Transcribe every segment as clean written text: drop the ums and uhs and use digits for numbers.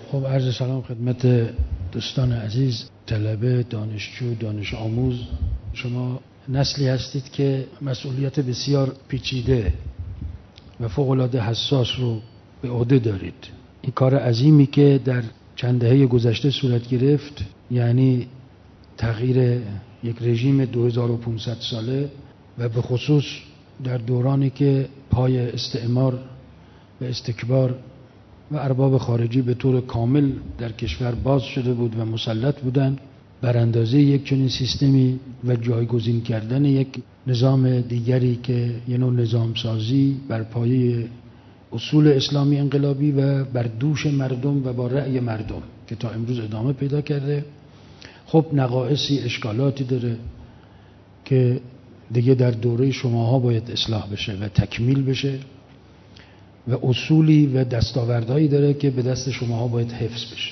خب عرض سلام خدمت دوستان عزیز، طلبه، دانشجو، دانش آموز. شما نسلی هستید که مسئولیت بسیار پیچیده و فوق‌العاده حساس رو به عهده دارید. این کار عظیمی که در چند دهه گذشته صورت گرفت، یعنی تغییر یک رژیم 2500 ساله و به خصوص در دورانی که پای استعمار و استکبار و ارباب خارجی به طور کامل در کشور باز شده بود و مسلط بودند، براندازی یک چنین سیستمی و جایگزین کردن یک نظام دیگری که یه نوع نظام سازی بر پایه اصول اسلامی انقلابی و بر دوش مردم و با رأی مردم که تا امروز ادامه پیدا کرده، خب نقایصی، اشکالاتی داره که دیگه در دوره شماها باید اصلاح بشه و تکمیل بشه و اصولی و دستاوردهایی داره که به دست شماها باید حفظ بشه.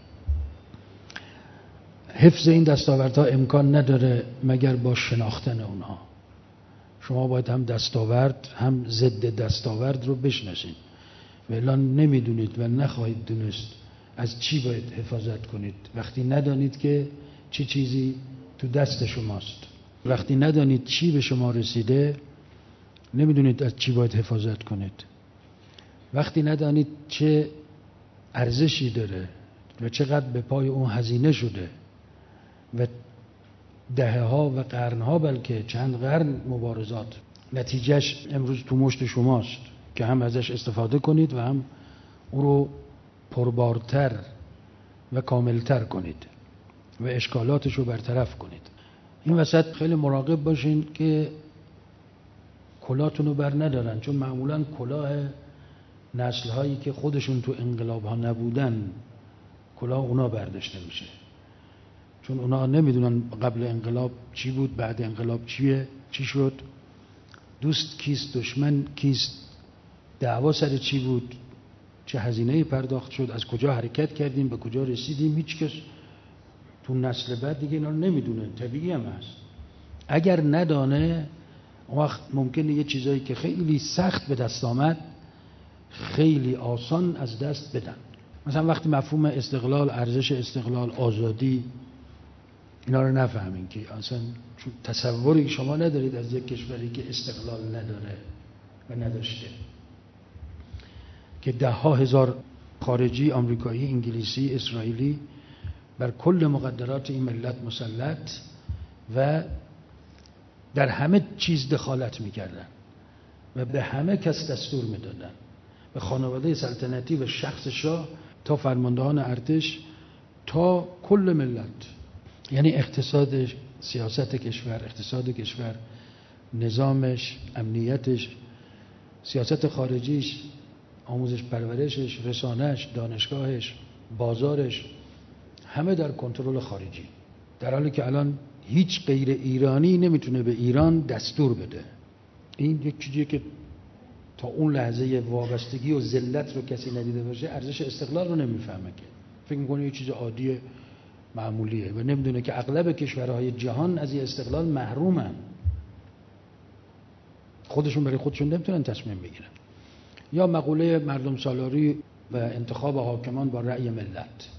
حفظ این دستاوردها امکان نداره مگر با شناختن اونها. شما باید هم دستاورد هم ضد دستاورد رو بشناسید و اعلان نمیدونید و نخواهید دونست از چی باید حفاظت کنید وقتی ندانید که چه چیزی تو دست شماست. وقتی ندانید چی به شما رسیده، نمیدونید از چی باید حفاظت کنید. وقتی ندانید چه ارزشی داره و چقدر به پای اون هزینه شده و دهه‌ها و قرن‌ها، بلکه چند قرن مبارزات، نتیجهش امروز تو مشت شماست که هم ازش استفاده کنید و هم اون رو پربارتر و کاملتر کنید و اشکالاتش رو برطرف کنید. این وسط خیلی مراقب باشین که کلاهتون رو بر ندارن، چون معمولاً کلاه نسل هایی که خودشون تو انقلاب ها نبودن کلاه اونا برداشته میشه، چون اونا نمیدونن قبل انقلاب چی بود، بعد انقلاب چی شد، دوست کیست، دشمن کیست، دعوا سر چی بود، چه هزینه‌ای پرداخت شد، از کجا حرکت کردیم به کجا رسیدیم. هیچ کس تو نسل بعد دیگه اینا رو نمیدونه. طبیعی هم هست. اگر ندانه اون وقت ممکنه یه چیزایی که خیلی سخت به دست آمد خیلی آسان از دست بدن. مثلا وقتی مفهوم استقلال، ارزش استقلال، آزادی، اینا رو نفهمین که اصلا تصوری شما ندارید از یک کشوری که استقلال نداره و نداشته، که 10,000 خارجی، آمریکایی، انگلیسی، اسرائیلی بر کل مقدرات این ملت مسلط و در همه چیز دخالت میکردن و به همه کس دستور میدادن، به خانواده سلطنتی و شخص شاه تا فرماندهان ارتش تا کل ملت. یعنی اقتصاد، سیاست کشور، اقتصاد کشور، نظامش، امنیتش، سیاست خارجیش، آموزش پرورشش، رسانش، دانشگاهش، بازارش، همه در کنترل خارجی. در حالی که الان هیچ غیر ایرانی نمیتونه به ایران دستور بده. این یک چیزیه که تا اون لحظه وابستگی و ذلت رو کسی ندیده باشه ارزش استقلال رو نمیفهمه، که فکر میکنه یه چیز عادی معمولیه و نمیدونه که اغلب کشورهای جهان از این استقلال محرومن. خودشون برای خودشون نمیتونن تصمیم بگیرن. یا مقوله مردم سالاری و انتخاب حاکمان با رأی ملت،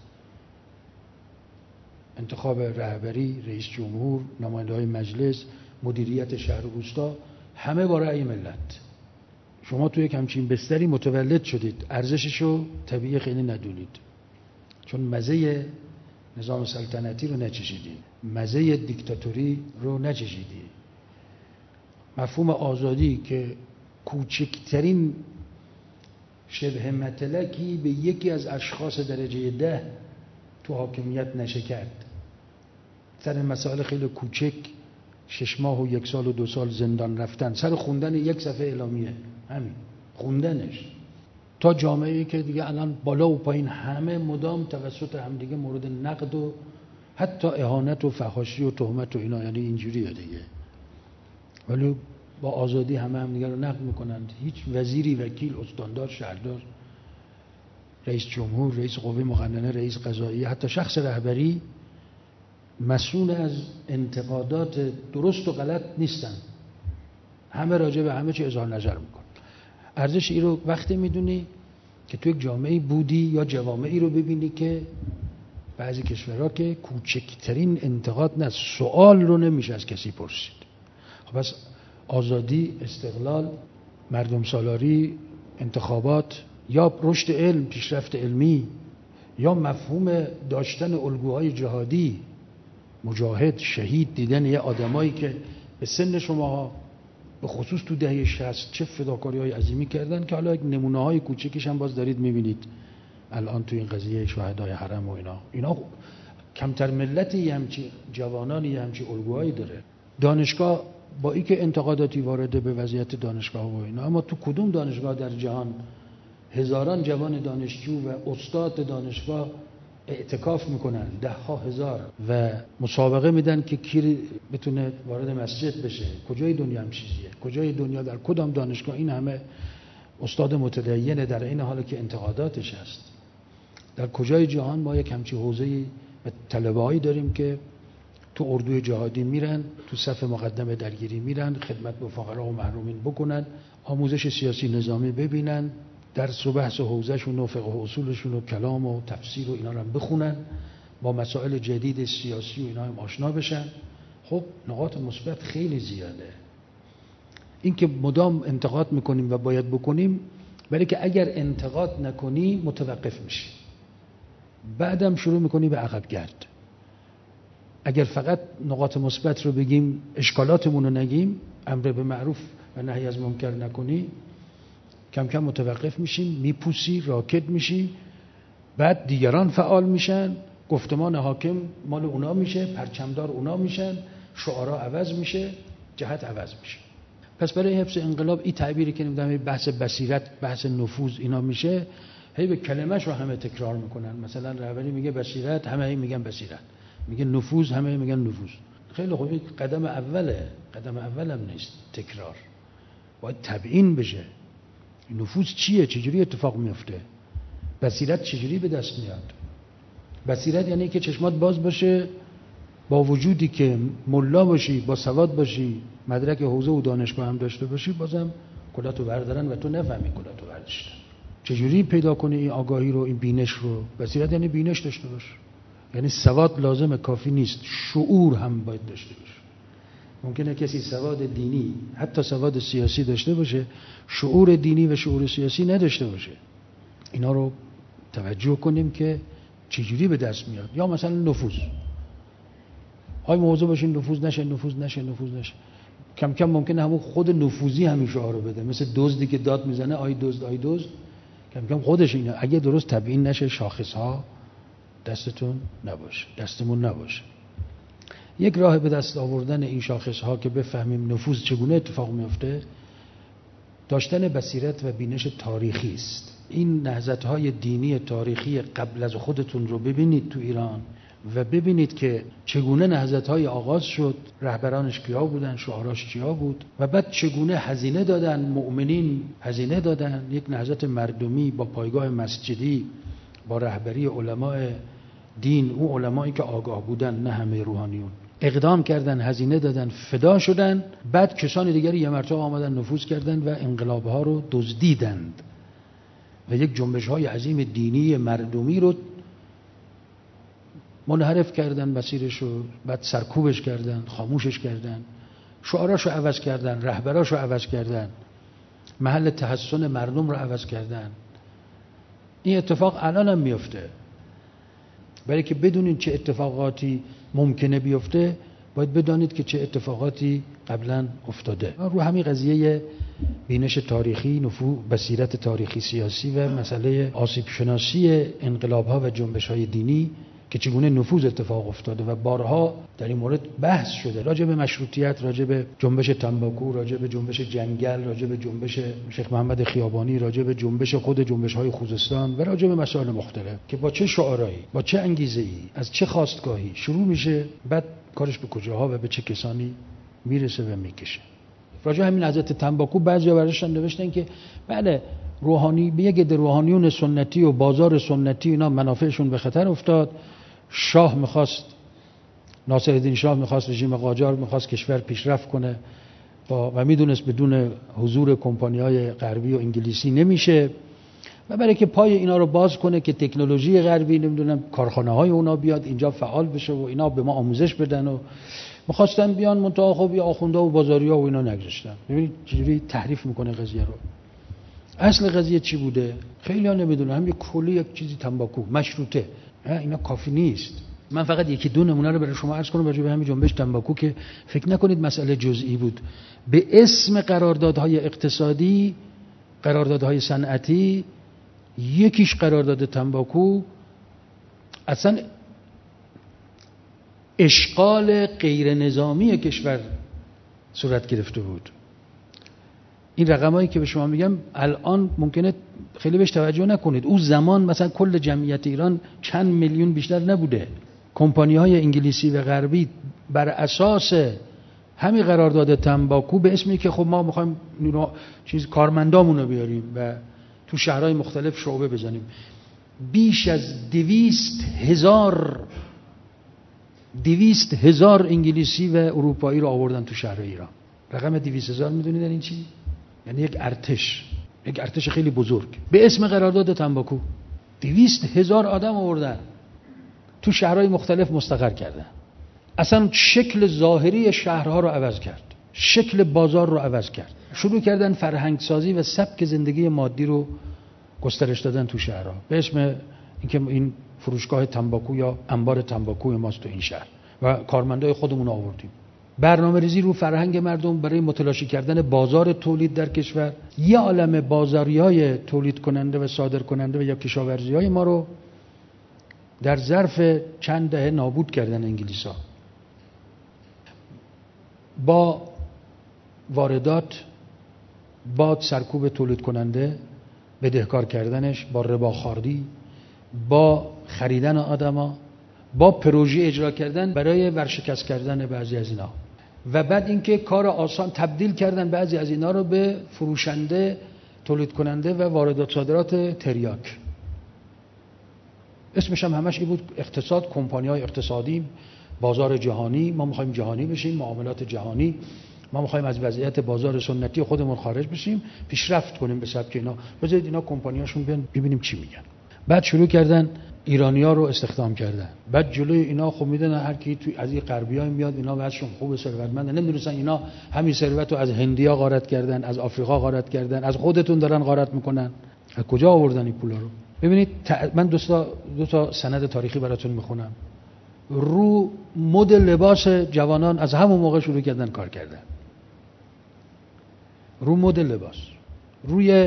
انتخاب رهبری، رئیس جمهور، نماینده‌های مجلس، مدیریت شهر و روستا، همه با رأی ملت. شما توی یک همچین بستری متولد شدید، ارزششو طبیعی خیلی ندونید، چون مزه نظام سلطنتی رو نچشیدید، مزه دیکتاتوری رو نچشیدید. مفهوم آزادی که کوچکترین شبه متلکی به یکی از اشخاص درجه 10 تو حاکمیت نشه کرد. سر مسائل خیلی کوچک 6 ماه و 1 سال و 2 سال زندان رفتن سر خوندن یک صفحه اعلامیه، همین خوندنش، تا جامعه‌ای که دیگه الان بالا و پایین همه مدام توسط همدیگه مورد نقد و حتی اهانت و فحاشی و تهمت و اینا، یعنی اینجوریه دیگه. ولی با آزادی همه دیگه رو نقد میکنند. هیچ وزیری، وکیل، استاندار، شهردار، رئیس جمهور، رئیس قوه مقننه، رئیس قضاییه، حتی شخص رهبری مسئول از انتقادات درست و غلط نیستن. همه راجع به همه چی اظهار نظر میکنن. ارزش این رو وقتی میدونی که تو یک جامعه بودی یا جوامعی رو ببینی که بعضی کشورها که کوچکترین انتقاد نه سوال رو نمیشه از کسی پرسید. خب پس آزادی، استقلال، مردم سالاری، انتخابات یا رشد علم، پیشرفت علمی یا مفهوم داشتن الگوهای جهادی، مجاهد، شهید، دیدن یه آدمایی که به سن شماها به خصوص تو دهه 60 چه فداکاری‌های عظیمی کردن که حالا یک نمونه‌های کوچیکش هم باز دارید می‌بینید الان تو این قضیه شهدای حرم و اینا کمتر ملتی همچی جوانانی همچی الگوهایی داره. دانشگاه با این که انتقاداتی وارده به وضعیت دانشگاه و اینا، اما تو کدوم دانشگاه در جهان هزاران جوان دانشجو و استاد دانشگاه اعتکاف میکنن، 10,000 و مسابقه میدن که کی بتونه وارد مسجد بشه؟ کجای دنیا هم چیزیه؟ کجای دنیا در کدام دانشگاه این همه استاد متدینه در این حالی که انتقاداتش هست؟ در کجای جهان ما یک همچین حوزه‌ای و طلبه‌ای داریم که تو اردوی جهادی میرن، تو صف مقدم درگیری میرن، خدمت به فقرا و محرومین بکنن، آموزش سیاسی نظامی ببینن، درس و بحث و حوزه‌شون و فقه و اصولشون و کلام و تفسیر و اینا رو هم بخونن، با مسائل جدید سیاسی و اینا هم آشنا بشن. خب نقاط مثبت خیلی زیاده. این که مدام انتقاد میکنیم و باید بکنیم، ولی که اگر انتقاد نکنی متوقف میشی، بعدم شروع میکنی به عقب گرد. اگر فقط نقاط مثبت رو بگیم، اشکالاتمون رو نگیم، امر به معروف و نهی از منکر نکنی، کم کم متوقف میشیم، میپوسی، راکد میشی، بعد دیگران فعال میشن، گفتمان حاکم مال اونا میشه، پرچمدار اونا میشن، شعارا عوض میشه، جهت عوض میشه. پس برای حفظ انقلاب این تعبیری که نمیدونم بحث بصیرت، بحث نفوذ اینا میشه، هی به کلمه‌ش رو همه تکرار میکنن. مثلا رهبری میگه بصیرت، همه هی میگن بصیرت، میگه نفوذ، همه میگن نفوذ. خیلی خوب، این قدم اوله، قدم اولم نیست تکرار، باید تبیین بشه. نفوذ چیه؟ چجوری اتفاق میفته؟ بصیرت چجوری به دست میاد؟ بصیرت یعنی که چشمات باز باشه، با وجودی که ملا باشی، با سواد باشی، مدرک حوزه و دانشگاه هم داشته باشی، بازم کلاتو بردارن و تو نفهمی کلاتو برداشتن. چجوری پیدا کنی این آگاهی رو، این بینش رو؟ بصیرت یعنی بینش داشته باش، یعنی سواد لازمه، کافی نیست، شعور هم باید داشته باش. ممکنه کسی سواد دینی، حتی سواد سیاسی داشته باشه، شعور دینی و شعور سیاسی نداشته باشه. اینا رو توجه کنیم که چجوری به دست میاد. یا مثلا نفوذ، های موضوع باشین نفوذ نشه، نفوذ نشه، نفوذ نشه. کم کم ممکنه همون خود نفوذی همین شعار رو بده، مثل دزدی که داد میزنه آی دزد، آی دزد. کم کم خودش اینه، اگه درست تبیین نشه، شاخص ها دستتون نباشه، دستمون نباشه. یک راه به دست آوردن این شاخص ها که بفهمیم نفوذ چگونه اتفاق میفته، داشتن بصیرت و بینش تاریخی است. این نهضت های دینی تاریخی قبل از خودتون رو ببینید تو ایران و ببینید که چگونه نهضت های آغاز شد، رهبرانش کیا بودن، شعاراش چیا بود و بعد چگونه هزینه دادن، مؤمنین هزینه دادن. یک نهضت مردمی با پایگاه مسجدی، با رهبری علماء دین، اون علمایی که آگاه بودن، نه همه روحانیون، اقدام کردن، هزینه دادن، فدا شدن. بعد کسان دیگری یه مرتبه آمدن نفوذ کردن و انقلاب‌ها رو دزدیدند و یک جنبش‌های عظیم دینی مردمی رو منحرف کردن، مسیرش رو بعد سرکوبش کردن، خاموشش کردن، شعاراش رو عوض کردن، رهبراش رو عوض کردن، محل تحسن مردم رو عوض کردن. این اتفاق الان هم میفته. برای که بدونید چه اتفاقاتی ممکنه بیفته، باید بدانید که چه اتفاقاتی قبلا افتاده. رو همین قضیه بینش تاریخی، بصیرت تاریخی سیاسی و مسئله آسیب شناسی انقلاب‌ها و جنبش‌های دینی که چگونه نفوذ اتفاق افتاده و بارها در این مورد بحث شده، راجع به مشروطیت، راجع به جنبش تنباکو، راجع به جنبش جنگل، راجع به جنبش شیخ محمد خیابانی، راجع به جنبش خود جنبش‌های خوزستان و راجع به مسائل مختلف که با چه شعارایی، با چه انگیزه‌ای، از چه خواستگاهی شروع میشه، بعد کارش به کجاها و به چه کسانی میرسه و میکشه. راجع همین حضرت تنباکو بعضیا براشون نوشتن که بله روحانی، به یک عده روحانیون سنتی و بازار سنتی اینا منافعشون به خطر افتاد. شاه میخواست، ناصرالدین شاه میخواست، رژیم قاجار میخواست کشور پیشرفت کنه و میدونست بدون حضور کمپانی‌های غربی و انگلیسی نمیشه و برای که پای اینا رو باز کنه که تکنولوژی غربی نمیدونم کارخانه های اونا بیاد اینجا فعال بشه و اینا به ما آموزش بدن و می‌خواستن بیان منتها خب یا آخوندا و بازاریا و اینا نگذاشتن. ببینید چجوری تحریف میکنه قضیه رو. اصل قضیه چی بوده؟ خیلی‌ها نمیدونن. هم یک کلی یک چیزی تنباکو مشروطه. اینا کافی نیست. من فقط یکی دو نمونه رو برای شما عرض کنم راجع به همین جنبش تنباکو که فکر نکنید مسئله جزئی بود. به اسم قراردادهای اقتصادی، قراردادهای صنعتی، یکیش قرارداد تنباکو اصلا اشغال غیر نظامی کشور صورت گرفته بود. این رقمایی که به شما میگم الان ممکنه خیلی بهش توجه نکنید. اون زمان مثلا کل جمعیت ایران چند میلیون بیشتر نبوده. کمپانی‌های انگلیسی و غربی بر اساس همین قرارداد تنباکو به اسمی که خب ما می‌خوایم کارمندامون رو بیاریم و تو شهرهای مختلف شعبه بزنیم، بیش از 200,000 انگلیسی و اروپایی رو آوردن تو شهر ایران. رقم 200,000 میدونید این چی؟ یعنی یک ارتش خیلی بزرگ به اسم قرارداد تنباکو 200,000 آدم آوردن تو شهرهای مختلف مستقر کردن. اصلا شکل ظاهری شهرها رو عوض کرد، شکل بازار رو عوض کرد. شروع کردن فرهنگ سازی و سبک زندگی مادی رو گسترش دادن تو شهرها به اسم اینکه این فروشگاه تنباکو یا انبار تنباکو ماست تو این شهر و کارمندای خودمون رو آوردیم. برنامه‌ریزی رو فرهنگ مردم برای متلاشی کردن بازار تولید در کشور. یه عالمه بازاریای تولید کننده و صادر کننده و یا کشاورزیای ما رو در ظرف چند دهه نابود کردن انگلیس‌ها. با واردات، با سرکوب تولید کننده، بدهکار کردنش، با رباخواری، با خریدن آدما، با پروژه اجرا کردن برای ورشکست کردن بعضی از اینا و بعد اینکه کار آسان تبدیل کردن بعضی از اینا رو به فروشنده، تولید کننده و واردات صادرات تریاک. اسمش هم همش این بود، اقتصاد، کمپانی‌های اقتصادی، بازار جهانی، ما می‌خوایم جهانی بشیم، معاملات جهانی، ما می‌خوایم از وضعیت بازار سنتی خودمون خارج بشیم، پیشرفت کنیم به سبک اینا. بذارید اینا کمپانی‌هاشون بیان ببینیم چی میگن. بعد شروع کردن ایرانی‌ها رو استخدام کردن. بعد جلوی اینا خب میدونن هر کی توی از این غربی‌ها میاد اینا وضعشون خوبه، ثروتمندن، نمی‌دونن اینا همین ثروت رو از هندیا غارت کردن، از آفریقا غارت کردن، از خودتون دارن غارت میکنن. از کجا آوردن این پولا رو؟ ببینید من دو تا سند تاریخی براتون میخونم. رو مد لباس جوانان از همون موقع شروع کردن کار کردن. رو مد لباس، روی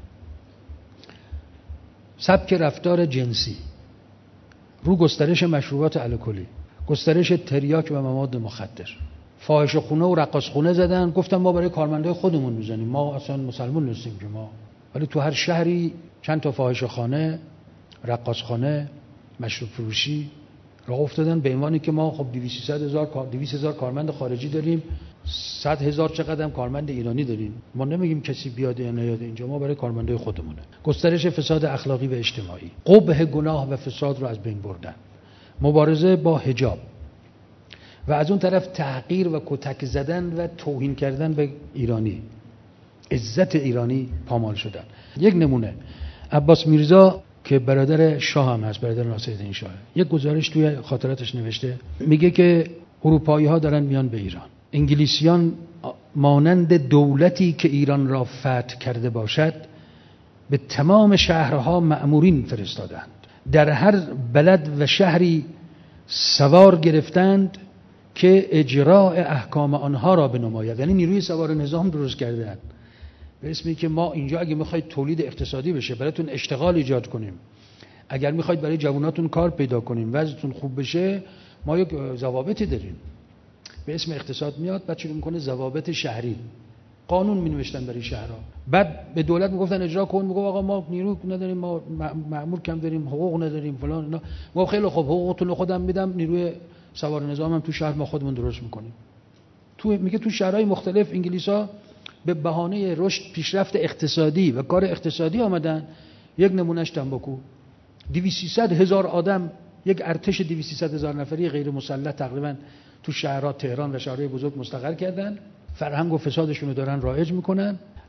سبک رفتار جنسی، رو گسترش مشروبات الکلی، گسترش تریاک و مواد مخدر، فاحشه خونه و رقاص خونه زدن. گفتن ما برای کارمندای خودمون میزنیم، ما اصلا مسلمان نیستیم که ما. ولی تو هر شهری چند تا فاحشه خانه، رقاص خانه، مشروب فروشی راه افتادن به عنوانی که ما خب 200,000 کارمند خارجی داریم، 100,000 چقدر هم کارمند ایرانی داریم. ما نمیگیم کسی بیاد یا نیاد اینجا، ما برای کارمندای خودمونه. گسترش فساد اخلاقی و اجتماعی، قبح گناه و فساد رو از بین بردن، مبارزه با حجاب و از اون طرف تحقیر و کتک زدن و توهین کردن به ایرانی، عزت ایرانی پامال شدن. یک نمونه، عباس میرزا که برادر شاه هم هست، برادر ناصرالدین شاه، یک گزارش توی خاطراتش نوشته، میگه که اروپایی‌ها دارن میان به ایران، انگلیسیان مانند دولتی که ایران را فتح کرده باشد به تمام شهرها مأمورین فرستادند، در هر بلد و شهری سوار گرفتند که اجراء احکام آنها را بنماید. یعنی نیروی سوار نظام درست کردند به اسمی که ما اینجا اگه میخواید تولید اقتصادی بشه، براتون اشتغال ایجاد کنیم، اگر میخواید برای جواناتون کار پیدا کنیم، وضعتون خوب بشه، ما یک ضوابطی داریم به اسم اقتصاد میاد. بعد شروع میکنه ضوابط شهری، قانون مینوشتن برای شهرها. بعد به دولت میگفتن اجرا کن، میگه آقا ما نیرو نداریم، ما مأمور کم داریم، حقوق نداریم فلان اینا. ما خیلی خوب، حقوقتون رو خودم میدم، نیروی سوار نظامم تو شهر ما خودمون درست میکنیم. میگه تو شهرهای مختلف انگلیسا به بهانه رشد، پیشرفت اقتصادی و کار اقتصادی آمدن. یک نمونهش تنباکو، 200,000 آدم، یک ارتش 200,000 نفری غیر مسلح تقریبا تو شهرها تهران و شهرهای بزرگ مستقر کردن، فرهنگ و فسادشون رو دارن رایج میکنن.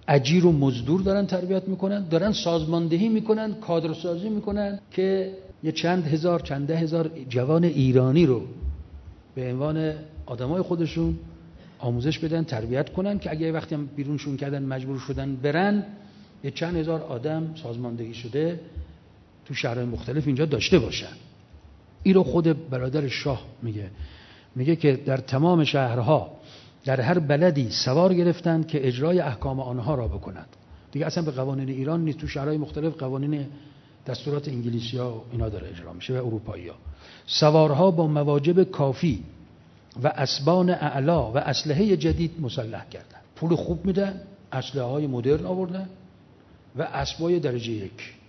اجیر و مزدور دارن تربیت میکنن، دارن سازماندهی میکنن، کادرسازی میکنن که یه چند ده هزار جوان ایرانی رو به عنوان آدمای خودشون آموزش بدن، تربیت کنن که اگه وقتی هم بیرونشون کردن مجبور شدن برن، یه چند هزار آدم سازماندهی شده تو شهرهای مختلف اینجا داشته باشن. این رو خود برادر شاه میگه که در تمام شهرها در هر بلدی سوار گرفتن که اجرای احکام آنها را بکنند. دیگه اصلا به قوانین ایران نیست، تو شهرهای مختلف قوانین دستورات انگلیسی‌ها و اینا داره اجرا میشه و اروپایی‌ها. سوارها با مواجب کافی و اسبان اعلا و اسلحه جدید مسلح کردن. پول خوب میدن، اسلحه‌های مدرن آوردن و اسبای درجه 1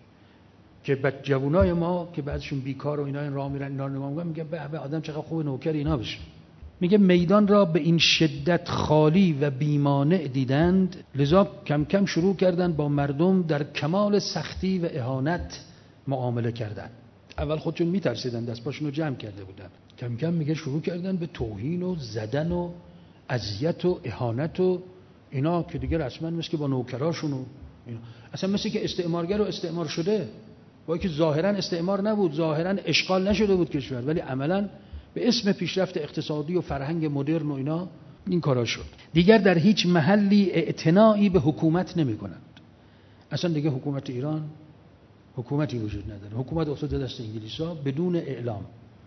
که جوانای ما که بعضشون بیکار و اینا این راه میرن، اینا رو نگاه میکنن، میگه به آدم چقدر خوب نوکر اینا بشه. میگه میدان را به این شدت خالی و بیمانع دیدند، لذا کم کم شروع کردن با مردم در کمال سختی و اهانت معامله کردن. اول خودشون میترسیدن، دست پاشون رو جمع کرده بودن، کم کم میگه شروع کردن به توهین و زدن و اذیت و اهانت و اینا که دیگه رسما مثل که با نوکراشون و اینا. اصلا مثل که استعمارگر و استعمار شده، با که ظاهرا استعمار نبود، ظاهرا اشغال نشده بود کشور، ولی عملاً به اسم پیشرفت اقتصادی و فرهنگ مدرن و اینا این کارا شد. دیگر در هیچ محلی اعتنایی به حکومت نمی کنند. اصلا دیگه حکومت ایران حکومتی وجود نداره، حکومت افتاده دست انگلیس‌ها بدون اعلام.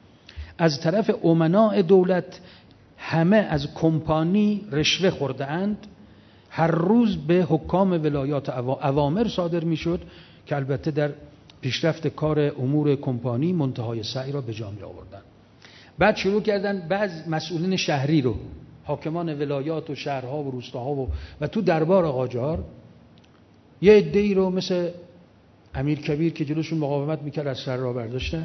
از طرف امناء دولت همه از کمپانی رشوه خورده اند. هر روز به حکام ولایات اوامر صادر می شد که البته در پیشرفت کار امور کمپانی منتهای سعی را به جا می آوردند. بعد شروع کردن بعض مسئولین شهری رو، حاکمان ولایات و شهرها و روستاها و تو دربار قاجار یه عده‌ای رو مثل امیر کبیر که جلوشون مقاومت میکرد از سر را برداشتن،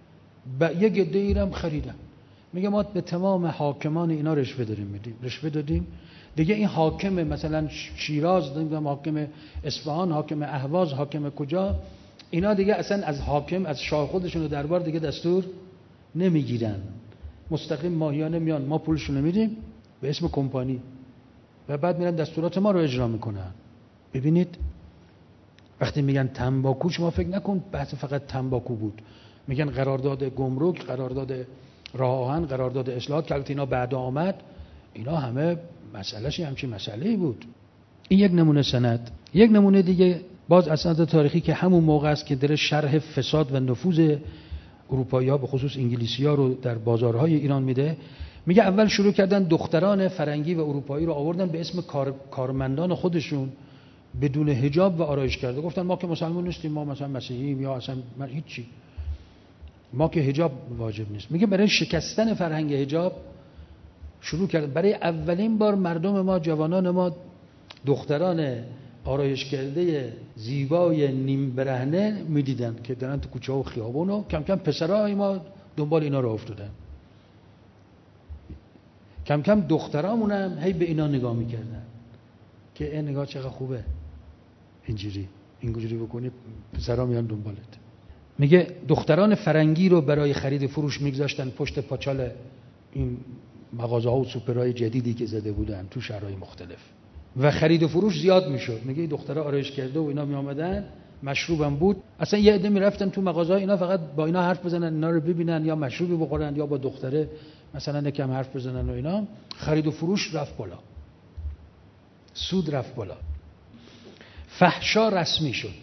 یک عده‌ای رو هم خریدن. میگه ما به تمام حاکمان اینا رشوه دادیم. دیگه این حاکم مثلا شیراز، نمیدونم حاکم اصفهان، حاکم اهواز، حاکم کجا، اینا دیگه اصلا از حاکم از شاه خودشون و دربار دیگه دستور نمیگیرن، مستقیم ماهیانه میان، ما پولشون میدیم به اسم کمپانی و بعد میرن دستورات ما رو اجرا میکنن. ببینید وقتی میگن تنباکو، شما فکر نکن بحث فقط تنباکو بود، میگن قرارداد گمرک، قرارداد راه آهن، قرارداد اصلاحات که البته اینا بعد آمد، اینا همه مسئله‌ش همچین مسئله‌ای بود. این یک نمونه سند. یک نمونه دیگه باز از سند تاریخی که همون موقع است که در شرح فساد و نفوذ اروپایی‌ها به خصوص انگلیسی‌ها رو در بازارهای ایران میده. میگه اول شروع کردن دختران فرنگی و اروپایی رو آوردن به اسم کارمندان خودشون بدون حجاب و آرایش کرده. گفتن ما که مسلمان نیستیم، ما مثلا مسیحییم یا اصلا هیچی، ما که حجاب واجب نیست. میگه برای شکستن فرهنگ حجاب شروع کردن. برای اولین بار مردم ما، جوانان ما، دختران آرایش کرده زیبای نیم برهنه میدیدن که دارن تو کوچه و خیابون و کم کم پسرای ما دنبال اینا رو افتادن. کم کم دخترامون هم هی به اینا نگاه میکردن که این نگاه چقدر خوبه، اینجوری بکنی پسرا میان دنبالت. میگه دختران فرنگی رو برای خرید فروش میگذاشتن پشت پاچال این مغازه‌ها و سوپرهای جدیدی که زده بودن تو شهرهای مختلف و خرید و فروش زیاد میشد. میگه دخترها آرایش کرده و اینا می اومدن، مشروبم بود، اصلا یه عده میرفتن تو مغازه‌ها اینا فقط با اینا حرف بزنن، اینا رو ببینن یا مشروبی بخورن یا با دختره مثلا یکم حرف بزنن و اینا. خرید و فروش رفت بالا، سود رفت بالا، فحشا رسمی شد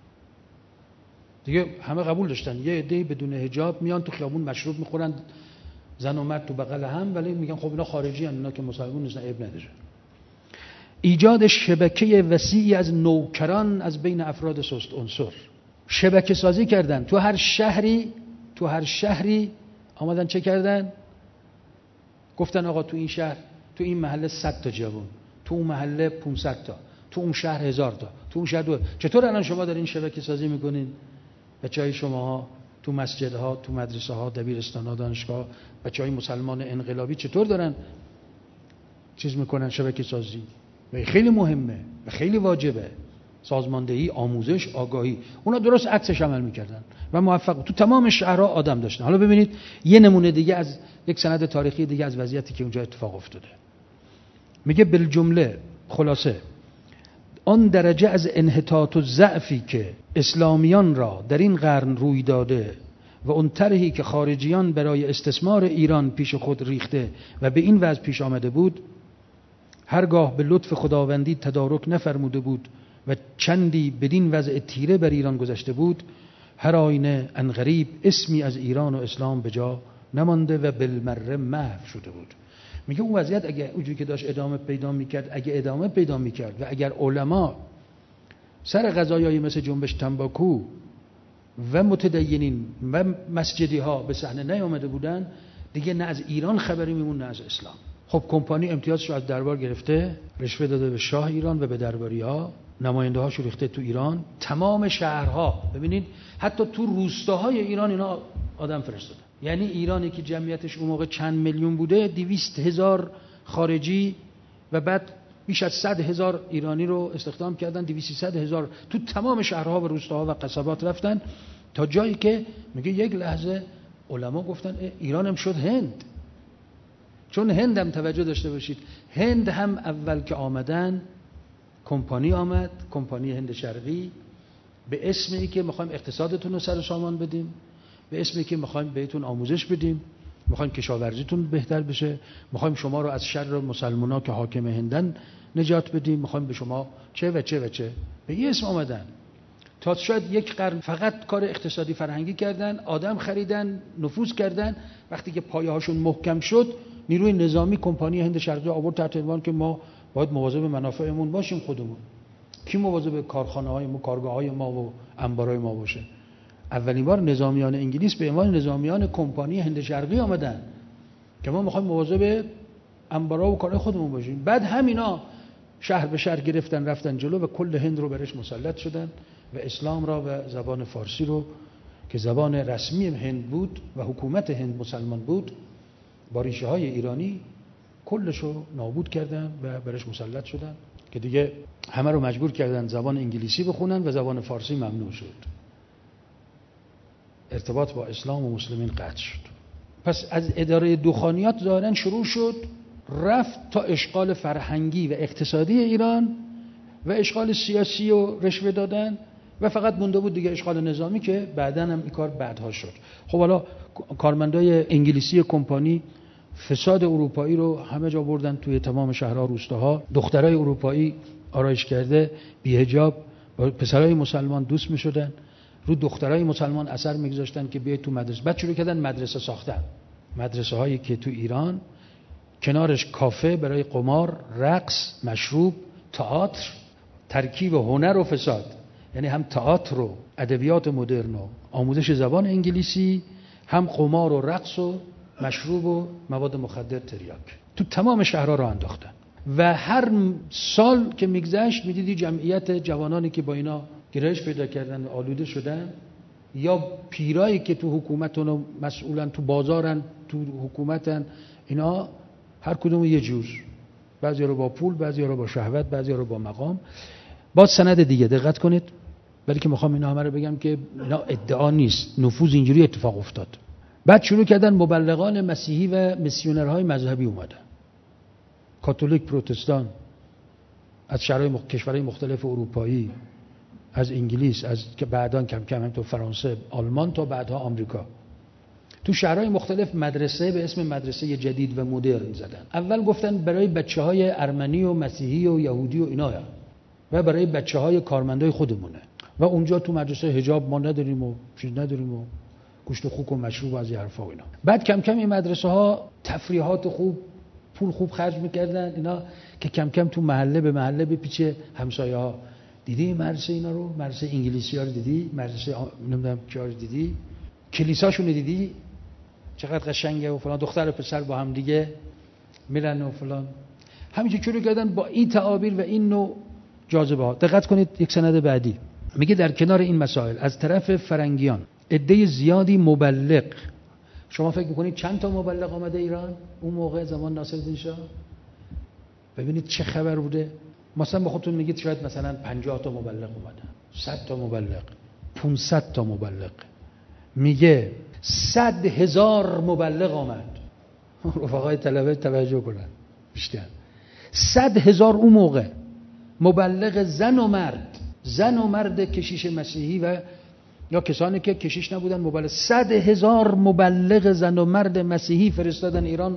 دیگه. همه قبول داشتن یه عده بدون حجاب میان تو خیابون مشروب میخورن، زن و مرد تو بغل هم، ولی میگن خب اینا خارجی ان، اینا که مسلمان نیستن، عیب نداره. ایجاد شبکه وسیعی از نوکران از بین افراد سست عنصر، شبکه سازی کردن. تو هر شهری آمدن چه کردن؟ گفتن آقا تو این شهر، تو این محله 100 تا جوان، تو اون محله 500 تا، تو اون شهر 1000 تا، تو اون شهر 2. چطور الان شما دارین شبکه سازی میکنین؟ بچهای شماها تو مسجدها، تو مدرسه ها، دبیرستان‌ها، دانشگاه، بچهای مسلمان انقلابی چطور دارن چیز میکنن؟ شبکه سازی. و خیلی مهمه و خیلی واجبه. سازماندهی، آموزش، آگاهی. اونا درست عکسش عمل میکردن و موفق. تو تمام شهرها آدم داشتن. حالا ببینید یه نمونه دیگه از یک سند تاریخی دیگه از وضعیتی که اونجا اتفاق افتاده. میگه بالجمله، خلاصه، آن درجه از انحطاط و ضعفی که اسلامیان را در این قرن روی داده و اون طرحی که خارجیان برای استثمار ایران پیش خود ریخته و به این وضع پیش آمده بود، هرگاه به لطف خداوندی تدارک نفرموده بود و چندی بدین وضع تیره بر ایران گذشته بود، هر آینه عنقریب اسمی از ایران و اسلام به جا نمانده و بالمره محو شده بود. میگه اون وضعیت اگه اونجوری که داشت ادامه پیدا میکرد و اگر علما سر قضایایی مثل جنبش تنباکو و متدینین و مسجدی ها به صحنه نیامده بودن، دیگه نه از ایران خبری میمون نه از اسلام. خب کمپانی امتیازش رو از دربار گرفته، رشوه داده به شاه ایران و به درباری ها، نماینده هاش رو ریخته تو ایران، تمام شهرها، ببینید حتی تو روستاهای ایران اینا آدم فرستادن. یعنی ایرانی که جمعیتش اون موقع چند میلیون بوده، 200,000 خارجی و بعد بیش از 100,000 ایرانی رو استخدام کردن. 200,000 تو تمام شهرها و روستاها و قصبات رفتن، تا جایی که میگه یک لحظه علما گفتن ایران هم شد هند. چون هند هم توجه داشته باشید، هند هم اول که آمدن کمپانی آمد، کمپانی هند شرقی، به اسمی که میخوایم اقتصادتون رو سر و سامان بدیم، به اسمی که میخوایم بهتون آموزش بدیم، میخوایم کشاورزیتون بهتر بشه، میخوایم شما رو از شر مسلمان‌ها که حاکم هندن نجات بدیم، میخوایم به شما چه و چه و چه، به این اسم آمدن. تا شاید یک قرن فقط کار اقتصادی فرهنگی کردن، آدم خریدن، نفوذ کردن. وقتی که پایه هاشون محکم شد، نیروی نظامی کمپانی هند شرقی آورد تحت عنوان که ما باید مواظب منافعمون باشیم خودمون. کی مواظب کارخانه‌های ما، کارگاه‌های ما و انبارهای ما باشه؟ اولین بار نظامیان انگلیس به عنوان نظامیان کمپانی هند شرقی آمدن که ما می‌خوایم مواظب انبارها و کارهای خودمون باشیم. بعد همینا شهر به شهر گرفتن، رفتن جلو و کل هند رو برش مسلط شدن و اسلام را و زبان فارسی رو که زبان رسمی هند بود و حکومت هند مسلمان بود، با ریشه های ایرانی کلش رو نابود کردن و برش مسلط شدن که دیگه همه رو مجبور کردن زبان انگلیسی بخونن و زبان فارسی ممنوع شد. ارتباط با اسلام و مسلمین قطع شد. پس از اداره دخانیات ظاهراً شروع شد، رفت تا اشغال فرهنگی و اقتصادی ایران و اشغال سیاسی و رشوه دادن و فقط مونده بود دیگه اشغال نظامی که بعداً هم این کار بعدها شد. خب حالا کارمندای انگلیسی کمپانی فساد اروپایی رو همه جا بردن توی تمام شهرها، روستاها. دخترای اروپایی آرایش کرده بی حجاب با پسرای مسلمان دوست می‌شدن، رو دخترای مسلمان اثر می‌گذاشتن که بیاید تو مدرسه. بعد شروع کردن مدرسه ساختن، مدرسه هایی که تو ایران کنارش کافه برای قمار، رقص، مشروب، تئاتر، ترکیب هنر و فساد. یعنی هم تئاتر و ادبیات مدرن و آموزش زبان انگلیسی، هم قمار و رقص و مشروب و مواد مخدر تریاک تو تمام شهرها رو انداختن. و هر سال که میگذشت میدیدی جمعیت جوانانی که با اینا گرایش پیدا کردن و آلوده شدن، یا پیرایی که تو حکومتن و مسئولن، تو بازارن، تو حکومتن، اینا هر کدوم یه جور، بعضی رو با پول، بعضی رو با شهوت، بعضی رو با مقام. با سند دیگه دقت کنید، ولی که میخوام اینا همه رو بگم که اینا ادعا نیست، نفوذ اینجوری اتفاق افتاد. بعد شروع کردن مبلغان مسیحی و میسیونرهای مذهبی اومدن، کاتولیک، پروتستان، از کشورهای مختلف اروپایی، از انگلیس، از که بعداً کم کم هم تو فرانسه، آلمان، تا بعدها آمریکا. تو شهرهای مختلف مدرسه به اسم مدرسه جدید و مدرن زدن. اول گفتن برای بچه‌های ارمنی و مسیحی و یهودی و اینا و برای بچه‌های کارمندای خودمونه و اونجا تو مدرسه حجاب ما نداریم و چیز نداریم و گوشت خوک و مشروب و از این حرفا و اینا. بعد کم کم این مدرسه ها تفریحات خوب، پول خوب خرج می‌کردن اینا که کم کم تو محله به محله بپیچه همسایه‌ها. دیدی مدرسه اینا رو؟ مدرسه انگلیسی‌ها رو دیدی؟ مدرسه نمیدونم کیا رو دیدی؟ کلیساشون رو دیدی؟ چقدر قشنگه و فلان، دختر و پسر با هم دیگه میرن و فلان. همینجوری شروع کردن با این تعابیر و این نوع جاذبه ها. دقت کنید یک سند بعدی میگه در کنار این مسائل از طرف فرنگیان عده زیادی مبلغ. شما فکر میکنید چند تا مبلغ آمده ایران اون موقع زمان ناصرالدین شاه؟ ببینید چه خبر بوده. مثلا به خودتون میگید شاید مثلا 50 تا مبلغ اومدن، 100 تا مبلغ، 500 تا مبلغ. میگه 100,000 مبلغ آمد. رفقای طلبه توجه کنن بیشتر. 100,000 اون موقع مبلغ زن و مرد کشیش مسیحی و یا کسانی که کشیش نبودن مبلغ، 100,000 مبلغ زن و مرد مسیحی فرستادن ایران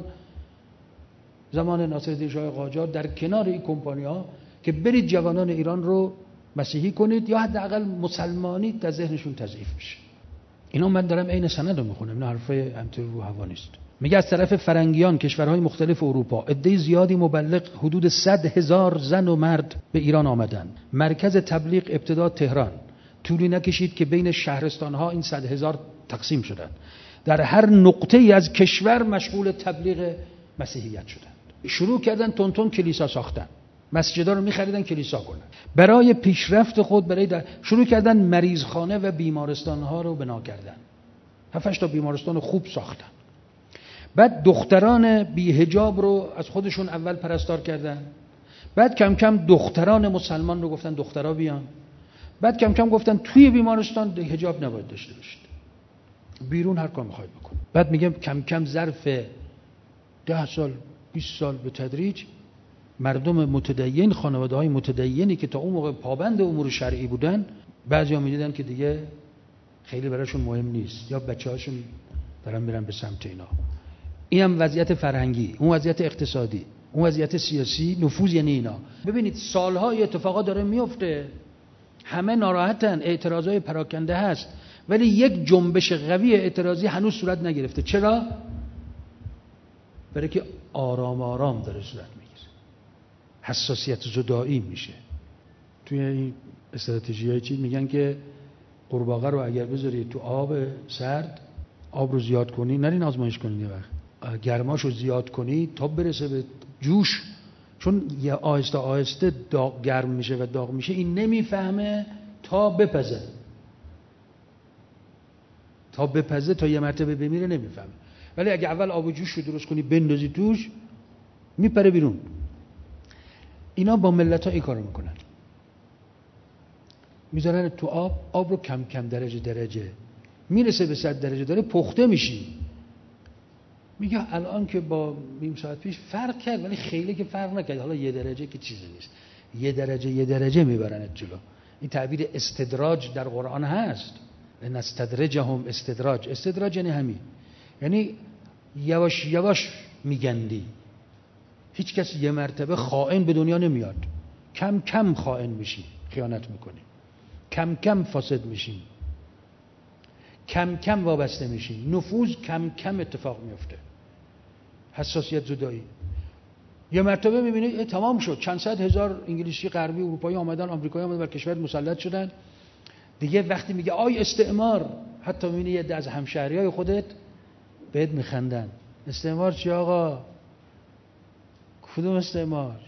زمان ناصرالدین شاه قاجار در کنار این کمپانی‌ها که برید جوانان ایران رو مسیحی کنید یا حداقل مسلمانید تا ذهنشون تضعیف بشه. اینا من دارم عین سند رو میخونم، این حرفای همینطور رو هوا نیست. میگه از طرف فرنگیان کشورهای مختلف اروپا عده زیادی مبلغ حدود 100,000 زن و مرد به ایران آمدند. مرکز تبلیغ ابتدا تهران، طولی نکشید که بین شهرستانها این 100,000 تقسیم شدند. در هر نقطه‌ای از کشور مشغول تبلیغ مسیحیت شدند. شروع کردن تون کلیسا ساختن، مسجدها رو می‌خریدن کلیسا کنن. برای پیشرفت خود شروع کردن مریضخانه و بیمارستان‌ها رو بنا کردن. 7-8 تا بیمارستان خوب ساختن. بعد دختران بی حجاب رو از خودشون اول پرستار کردن. بعد کم کم دختران مسلمان رو گفتن دخترها بیان. بعد کم کم گفتن توی بیمارستان حجاب نباید داشته باشید، بیرون هر کار می‌خواید بکن. بعد میگم کم کم ظرف 10 سال 20 سال به تدریج مردم متدین، خانواده‌های متدینی که تا اون موقع پابند امور شرعی بودن، بعضیا می‌دیدن که دیگه خیلی براشون مهم نیست یا بچه‌هاشون دارن میرن به سمت اینا. این هم وضعیت فرهنگی، اون وضعیت اقتصادی، اون وضعیت سیاسی، نفوذ یعنی اینا. ببینید سال‌ها اتفاقات داره میفته، همه ناراحتن، اعتراضای پراکنده هست، ولی یک جنبش قوی اعتراضی هنوز صورت نگرفته. چرا؟ برای که آرام آرام داره صورت میگیره، حساسیت زدایی میشه. توی این استراتژی‌های چی میگن که قورباغه رو اگر بذاری تو آب سرد، آب رو زیاد کنی، نرین آزمایش کنید یه وقت، گرماشو زیاد کنی تا برسه به جوش، چون یه آهسته آهسته گرم میشه و داغ میشه، این نمیفهمه تا بپزه تا یه مرتبه بمیره نمیفهمه. ولی اگه اول آب و جوش رو درست کنی بندازی توش، میپره بیرون. اینا با ملت‌ها این کارو میکنن، میذارن تو آب رو کم کم درجه میرسه به 100 درجه داره پخته میشی. میگه الان که با نیم ساعت پیش فرق کرد، ولی خیلی که فرق نکرد، حالا 1 درجه که چیزی نیست، 1 درجه میبرنت جلو. این تعبیر استدراج در قرآن هست، نستدرجهم استدراج یعنی همین، یعنی یواش یواش میگندی. هیچ کس یه مرتبه خائن به دنیا نمیاد، کم کم خائن میشی، خیانت میکنی، کم کم فاسد میشی، کم کم وابسته میشی، نفوذ کم کم اتفاق میفته، حساسیت زدایی. یه مرتبه میبینی تمام شد، چند صد هزار انگلیسی غربی اروپایی آمدن، آمریکایی آمدن بر کشور مسلط شدن. دیگه وقتی میگه آی استعمار، حتی میبینی یه از همشهریای خودت بهت میخندن. استعمار چی آقا؟ کدوم استعمار؟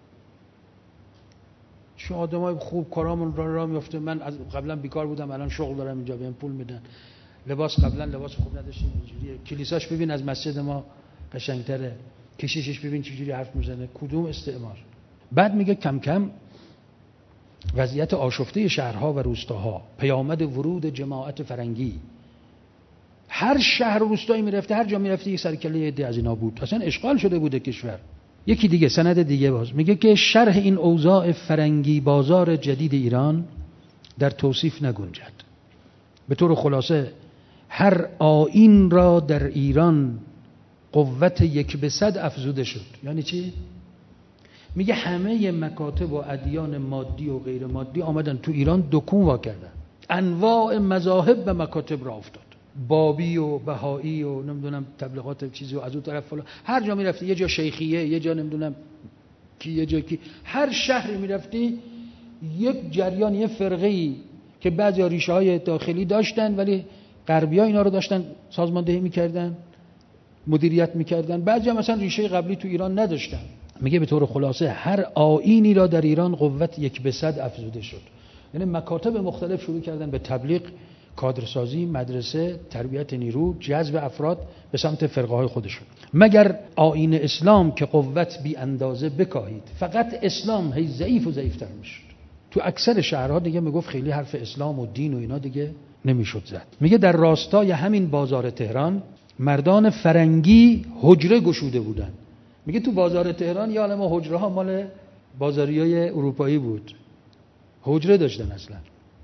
چه آدمای خوب کارامون راه میفته. من از قبلا بیکار بودم، الان شغل دارم اینجا، بهم پول میدن. لباس قبلا لباس خوب نداشتیم، اینجوریه. کلیساش ببین از مسجد ما قشنگتره، کشیشش ببین چجوری حرف میزنه. کدوم استعمار؟ بعد میگه کم کم وضعیت آشفته شهرها و روستاها، پیامد ورود جماعت فرنگی. هر شهر و روستایی میرفته، هر جا میرفته یک سرکله عده از اینا بود، اصلا اشغال شده بوده کشور. یکی دیگه سند دیگه باز میگه که شرح این اوضاع فرنگی بازار جدید ایران در توصیف نگنجد. به طور خلاصه هر آیین را در ایران قوت 1 به 100 افزوده شد. یعنی چی؟ میگه همه مکاتب و ادیان مادی و غیر مادی آمدن تو ایران دکون وا کردن، انواع مذاهب و مکاتب را افتاد، بابی و بهایی و نمیدونم تبلیغات چیزی و از اون طرف فلان. هر جا میرفتی، یه جا شیخیه، یه جا نمیدونم کی، یه جا کی، هر شهری میرفتی یک جریان، یه فرقه‌ای که بعضی ریشه‌های داخلی داشتن ولی غربی‌ها اینا رو داشتن سازماندهی میکردن، مدیریت میکردن. بعضی هم مثلا ریشه قبلی تو ایران نداشتن. میگه به طور خلاصه هر آیینی را در ایران قوت 1 به 100 افزوده شد. یعنی مکاتب مختلف شروع کردن به تبلیغ، کادرسازی، مدرسه، تربیت نیرو، جذب افراد به سمت فرقه‌های خودشون. مگر آیین اسلام که قوت بی اندازه بکاهید، فقط اسلام هی ضعیف و ضعیف‌تر میشد. تو اکثر شهرها دیگه میگفت خیلی حرف اسلام و دین و اینا دیگه نمیشد زد. میگه در راستای همین بازار تهران مردان فرنگی حجره گشوده بودن. میگه تو بازار تهران یا عالمه حجره ها مال بازاریای اروپایی بود، حجره داشتن اصلا.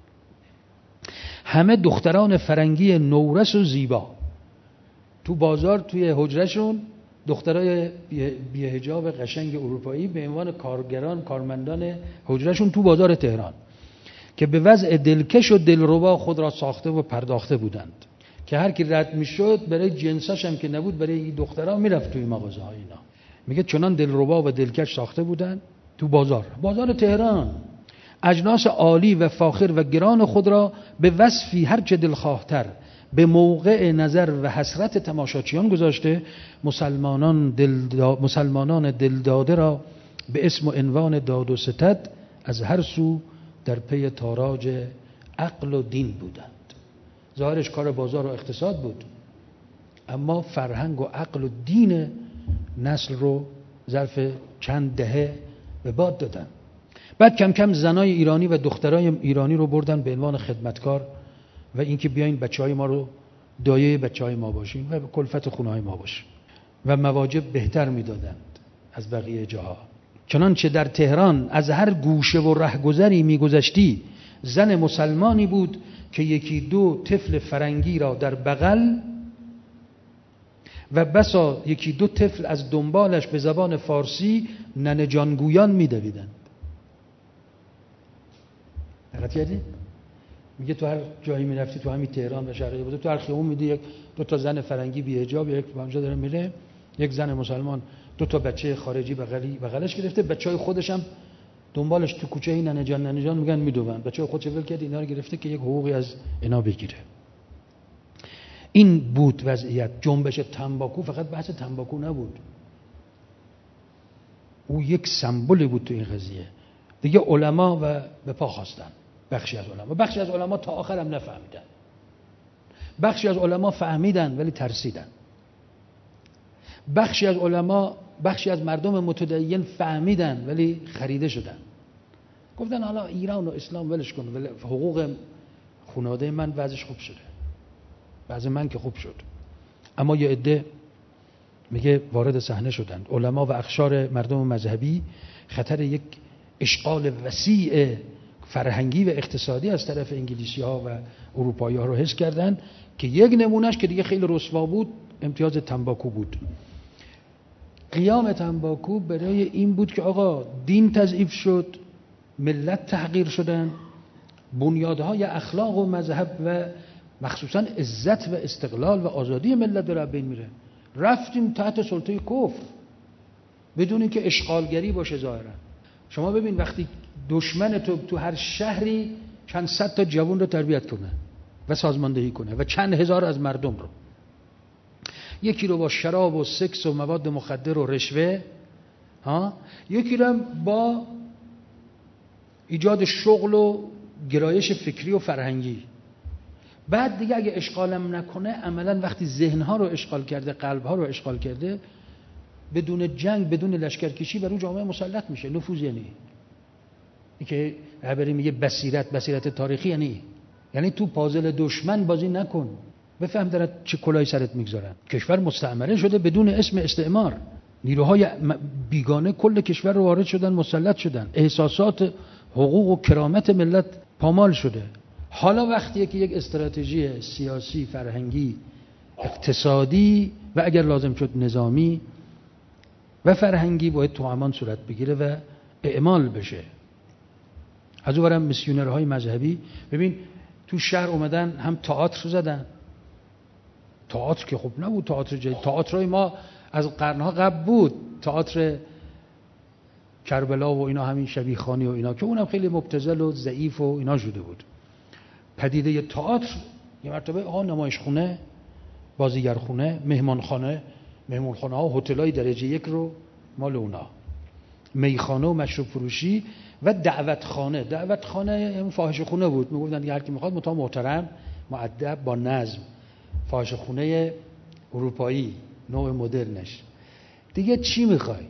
همه دختران فرنگی نورس و زیبا تو بازار، توی حجرهشون دخترای بی حجاب قشنگ اروپایی به عنوان کارگران، کارمندان حجرهشون تو بازار تهران که به وضع دلکش و دلربا خود را ساخته و پرداخته بودند که هر کی رد میشد برای جنساش هم که نبود، برای این دخترها میرفت توی مغازه های اینا. میگه چنان دلربا و دلکش ساخته بودند تو بازار تهران. اجناس عالی و فاخر و گران خود را به وصفی هرچه دلخواهتر به موقع نظر و حسرت تماشاچیان گذاشته، مسلمانان دلداده را به اسم و عنوان داد و ستد از هر سو در پی تاراج عقل و دین بودند. ظاهرش کار بازار و اقتصاد بود، اما فرهنگ و عقل و دین نسل رو ظرف چند دهه به باد دادن. بعد کم کم زنای ایرانی و دخترای ایرانی رو بردن به عنوان خدمتکار و اینکه بیاین بچهای ما رو دایه بچهای ما باشین و به کلفت خونه‌های ما باشین و مواجب بهتر میدادند از بقیه جاها. چنانچه در تهران از هر گوشه و رهگذری میگذشتی زن مسلمانی بود که یکی دو طفل فرنگی را در بغل و بسا یکی دو طفل از دنبالش به زبان فارسی ننه جانگویان میدویدند. دقت کردی؟ میگه تو هر جایی میرفتی تو همین تهران و شهرهای بزرگ، تو هر خیابون میدی یک دو تا زن فرنگی بی حجاب، یک اونجا داره میره، یک زن مسلمان دو تا بچه خارجی بغلش گرفته، بچهای خودش هم دنبالش تو کوچه این ننه جان میگن میدوون، بچهای خودش ول کرد اینا رو گرفته که یک حقوقی از اینا بگیره. این بود وضعیت. جنبش تنباکو فقط بحث تنباکو نبود، او یک سمبولی بود تو این قضیه. دیگه علما و به پا خواستن، بخشی از علما تا آخر هم نفهمیدن، بخشی از علما فهمیدن ولی ترسیدن، بخشی از مردم متدین فهمیدن ولی خریده شدن، گفتن حالا ایران و اسلام ولش کن، ولی حقوق خانواده من وضعش خوب شده، وضع من که خوب شد. اما یه عده میگه وارد صحنه شدند علما و اقشار مردم مذهبی، خطر یک اشغال وسیع فرهنگی و اقتصادی از طرف انگلیسی ها و اروپایی ها رو حس کردند که یک نمونهش که دیگه خیلی رسوا بود امتیاز تنباکو بود. قیام تنباکو برای این بود که آقا دین تضعیف شد، ملت تحقیر شدن، بنیادهای اخلاق و مذهب و مخصوصا عزت و استقلال و آزادی ملت داره بین میره. رفتیم تحت سلطه کفر بدون که اشغالگری باشه. ظاهرا شما ببین وقتی دشمن تو هر شهری چند صد تا جوان رو تربیت کنه و سازماندهی کنه و چند هزار از مردم رو، یکی رو با شراب و سکس و مواد مخدر و رشوه، یکی رو با ایجاد شغل و گرایش فکری و فرهنگی. بعد دیگه اگه اشغالم نکنه، عملا وقتی ذهنها رو اشغال کرده، قلبها رو اشغال کرده، بدون جنگ، بدون لشکرکشی بر اون جامعه مسلط میشه. نفوذ یعنی این که عبری میگه بصیرت تاریخی، یعنی تو پازل دشمن بازی نکن، بفهم داره چه کلاهی سرت میگذارن. کشور مستعمره شده بدون اسم استعمار، نیروهای بیگانه کل کشور رو وارد شدن، مسلط شدن، احساسات حقوق و کرامت ملت پامال شده. حالا وقتیه که یک استراتژی سیاسی، فرهنگی، اقتصادی و اگر لازم شد نظامی و فرهنگی باید توأمان صورت بگیره و اعمال بشه. از اون برم میسیونرهای مذهبی ببین تو شهر اومدن، هم تئاتر زدن. تئاتر که خوب نبود، تئاترای ما از قرنها قبل بود، تئاتر کربلا و اینا، همین شبیه خانی و اینا که اونم خیلی مبتذل و ضعیف و اینا شده بود. پدیده تئاتر یه مرتبه نمایشخونه، بازیگرخونه، مهمانخانه ها و هتل‌های درجه یک رو مال اونا، میخانه و مشروب فروشی و دعوتخانه همون فاحشه خونه بود. میگفتن هر کی میخواد متا محترم، مؤدب، با نظم، فاحشه خونه اروپایی، نوع مدرنش. دیگه چی میخوای؟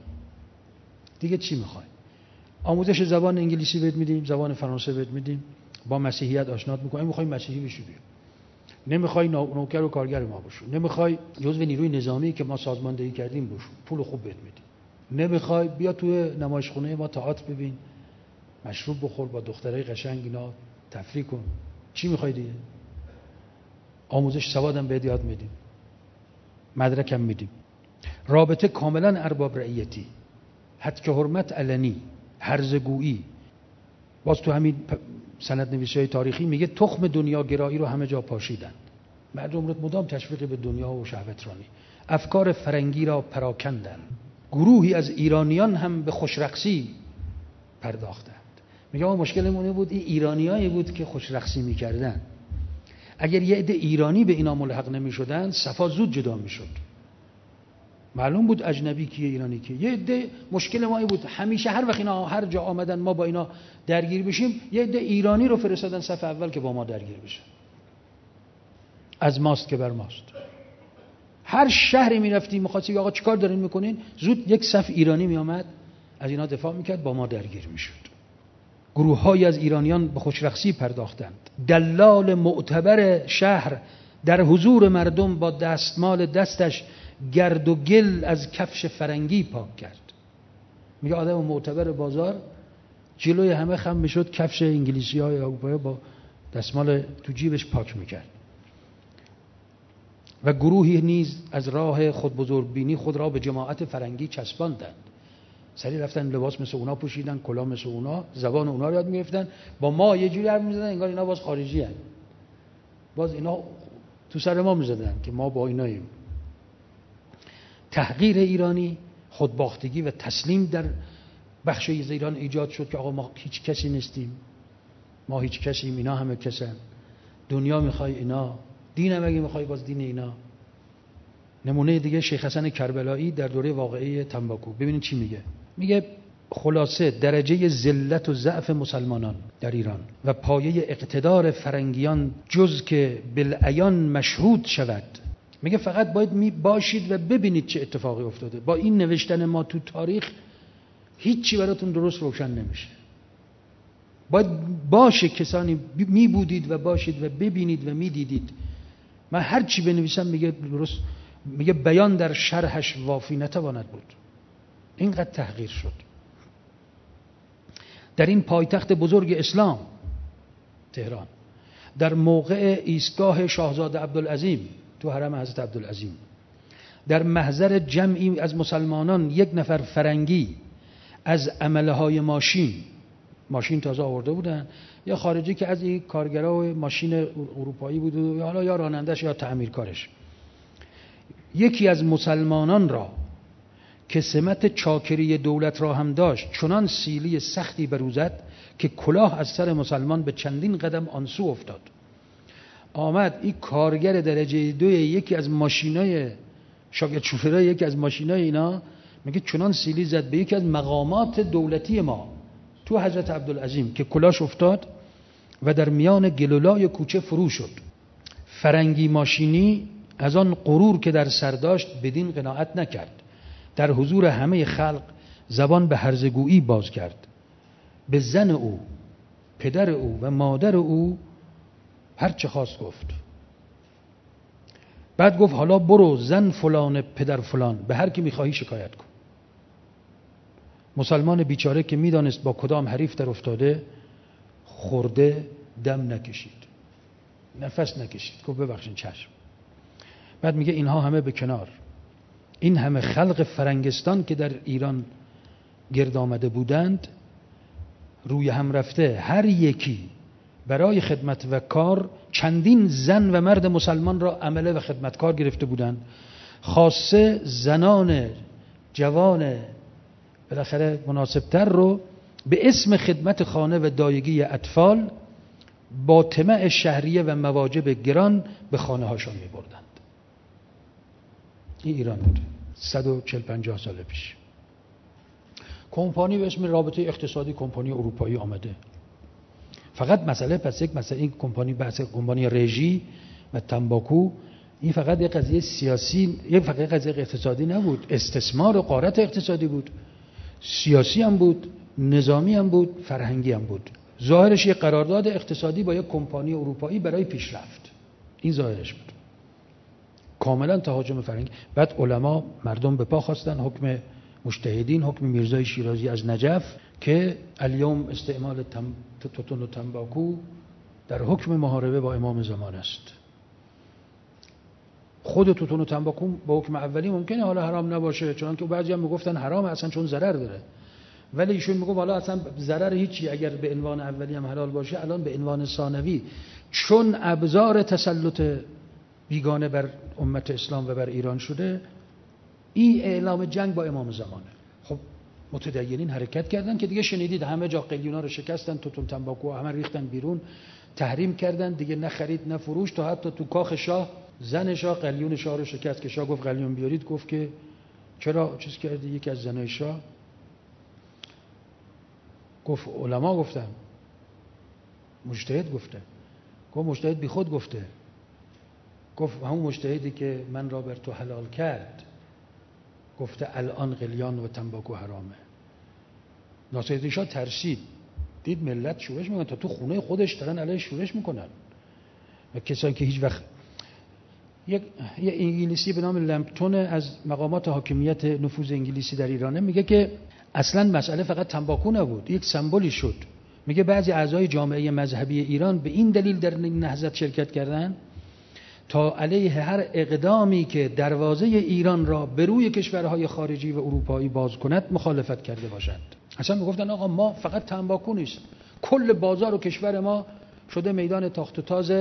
آموزش زبان انگلیسی بهت میدیم، زبان فرانسه بهت میدیم، با مسیحیت آشنات میکنیم. میخوای مسیحی بشی بیا، نمیخوای نوکر و کارگر ما باشو، نمیخوای جزو نیروی نظامی که ما سازماندهی کردیم باشو، پول خوب بهت میدیم. نمیخوای بیا توی نمایشخونه ما تئاتر ببین، مشروب بخور، با دخترای قشنگ اینا تفریح کن. چی میخوای دیگه؟ آموزش سوادم بهت یاد میدیم، مدرکم میدیم. رابطه کاملا ارباب رعیتی، حتی که حرمت علنی، هرزگویی. باز تو همین سندنویسی‌های تاریخی میگه تخم دنیاگرایی رو همه جا پاشیدن، مردم رو مدام تشویق به دنیا و شهوترانی، افکار فرنگی را پراکندن. گروهی از ایرانیان هم به خوشرقصی پرداختند. میگه ما مشکلمون بود این ایرانیایی بود که خوشرقصی میکردن. اگر یه عده ایرانی به اینا ملحق نمیشدن صفا زود جدا میشد، معلوم بود اجنبی کیه ایرانی کیه. یه عده مشکل ما بود همیشه هر وقت اینا هر جا آمدن ما با اینا درگیر بشیم یه عده ایرانی رو فرستادن صف اول که با ما درگیر بشه. از ماست که بر ماست. هر شهری میرفتیم می‌خواستیم آقا چیکار دارین میکنین، زود یک صف ایرانی میآمد از اینا دفاع میکرد، با ما درگیر میشد. گروه‌هایی از ایرانیان به خوشرقصی پرداختند. دلال معتبر شهر در حضور مردم با دستمال دستش گرد و گل از کفش فرنگی پاک کرد. میگه آدم معتبر بازار جلوی همه خم میشد، کفش انگلیسی‌های اروپایی با دستمال تو جیبش پاک میکرد. و گروهی نیز از راه خود بزرگبینی خود را به جماعت فرنگی چسباندند. سری رفتن لباس مثل اونا پوشیدن، کلاه مثل اونا، زبان اونا رو یاد میگرفتن، با ما یه جوری حرف میزدن انگار اینا باز خارجی هستند. باز اینا تو سر ما میزدن که ما با ایناییم. تحقیر ایرانی، خودباختگی و تسلیم در بخش از ایران ایجاد شد که آقا ما هیچ کسی نیستیم، ما هیچ کسیم، اینا همه کسن. دنیا میخوای اینا، دین هم اگه میخوای باز دین اینا. نمونه دیگه شیخ حسن کربلایی در دوره واقعه تنباکو. ببینید چی میگه. میگه خلاصه درجه ذلت و ضعف مسلمانان در ایران و پایه اقتدار فرنگیان جز که بالعیان مشهود شود. میگه فقط باید باشید و ببینید چه اتفاقی افتاده. با این نوشتن ما تو تاریخ هیچی براتون درست روشن نمیشه. باید باشه کسانی می بودید و باشید و ببینید و می دیدید. من هر چی بنویسم میگه درست، میگه بیان در شرحش وافی نتواند بود. اینقدر تحقیر شد. در این پایتخت بزرگ اسلام تهران، در موقع ایستگاه شاهزاده عبدالعظیم تو حرم حضرت عبدالعظیم، در محضر جمعی از مسلمانان یک نفر فرنگی از عمله های ماشین تازه آورده بودن، یا خارجی که از این کارگرای ماشین اروپایی بود و حالا یا رانندش یا تعمیرکارش، یکی از مسلمانان را که سمت چاکری دولت را هم داشت چنان سیلی سختی بروزد که کلاه از سر مسلمان به چندین قدم آنسو افتاد. آمد این کارگر درجه 2 یکی از ماشینای شاگرد شوفرای یکی از ماشینای اینا، میگه چنان سیلی زد به یکی از مقامات دولتی ما تو حضرت عبدالعظیم که کلاهش افتاد و در میان گلولای کوچه فرو شد. فرنگی ماشینی از آن غرور که در سر داشت بدین قناعت نکرد، در حضور همه خلق زبان به هرزگویی باز کرد. به زن او، پدر او و مادر او هر چه خواست گفت. بعد گفت حالا برو زن فلان پدر فلان به هر کی میخواهی شکایت کن. مسلمان بیچاره که میدانست با کدام حریف در افتاده، خورده دم نکشید، نفس نکشید، گفت ببخشید چشم. بعد میگه اینها همه به کنار، این همه خلق فرنگستان که در ایران گرد آمده بودند روی هم رفته، هر یکی برای خدمت و کار چندین زن و مرد مسلمان را عمله و خدمتکار گرفته بودند. خاصه زنان جوان بالاخره مناسبتر رو به اسم خدمت خانه و دایگی اطفال با طمع شهریه و مواجب گران به خانه هاشون می بردند. این ایران بود 140-50 سال پیش. کمپانی به اسم رابطه اقتصادی کمپانی اروپایی آمده. فقط مسئله پس یک مسئله، این کمپانی بحث کمپانی رژی و تنباکو، این فقط یک قضیه سیاسی، یک فقط قضیه اقتصادی نبود، استثمار و غارت اقتصادی بود، سیاسی هم بود، نظامی هم بود، فرهنگی هم بود. ظاهرش یک قرارداد اقتصادی با یک کمپانی اروپایی برای پیشرفت، این ظاهرش بود. کاملا تهاجم فرهنگی. بعد علما مردم به پا خواستن، حکم مجتهدین حکم میرزای شیرازی از نجف که الیوم استعمال توتون و تنباکو در حکم محاربه با امام زمان است. خود توتون و تنباکو با حکم اولی ممکنه حالا حرام نباشه، چون که بعضی هم میگفتن حرام اصلا چون ضرر داره، ولی ایشون میگه والا اصلا ضرر هیچی، اگر به عنوان اولی هم حلال باشه الان به عنوان ثانوی چون ابزار تسلط بیگانه بر امت اسلام و بر ایران شده، این اعلام جنگ با امام زمانه. خب متدینین حرکت کردن که دیگه شنیدید همه جا قلیونا رو شکستن، توتون تنباکو همه ریختن بیرون، تحریم کردن دیگه، نه خرید نه فروش، تا حتی تو کاخ شاه زن شاه قلیون شاه رو شکست که شاه گفت قلیون بیارید، گفت که چرا چیز کردی؟ یکی از زنای شاه گفت علما گفتن، مجتهد گفته، گفت مجتهد بی خود گفته، گفت همون مجتهدی که من را بر تو حلال کرد گفته الان قلیان و تنباکو حرامه. ناصرالدین شاه ترسید، دید ملت شورش میکنن، تا تو خونه خودش دارن علیه شورش میکنن و کسایی که هیچ وقت یه انگلیسی به نام لمپتون از مقامات حاکمیت نفوذ انگلیسی در ایرانه میگه که اصلا مسئله فقط تنباکو نبود، یک سمبولی شد. میگه بعضی اعضای جامعه مذهبی ایران به این دلیل در نهضت شرکت کردن تا علیه هر اقدامی که دروازه ایران را به روی کشورهای خارجی و اروپایی باز کند مخالفت کرده باشند. اصلا میگفتن آقا ما فقط تنباکو نیست، کل بازار و کشور ما شده میدان تاخت و تاز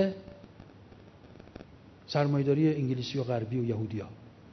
سرمایه‌داری انگلیسی و غربی و یهودی‌ها.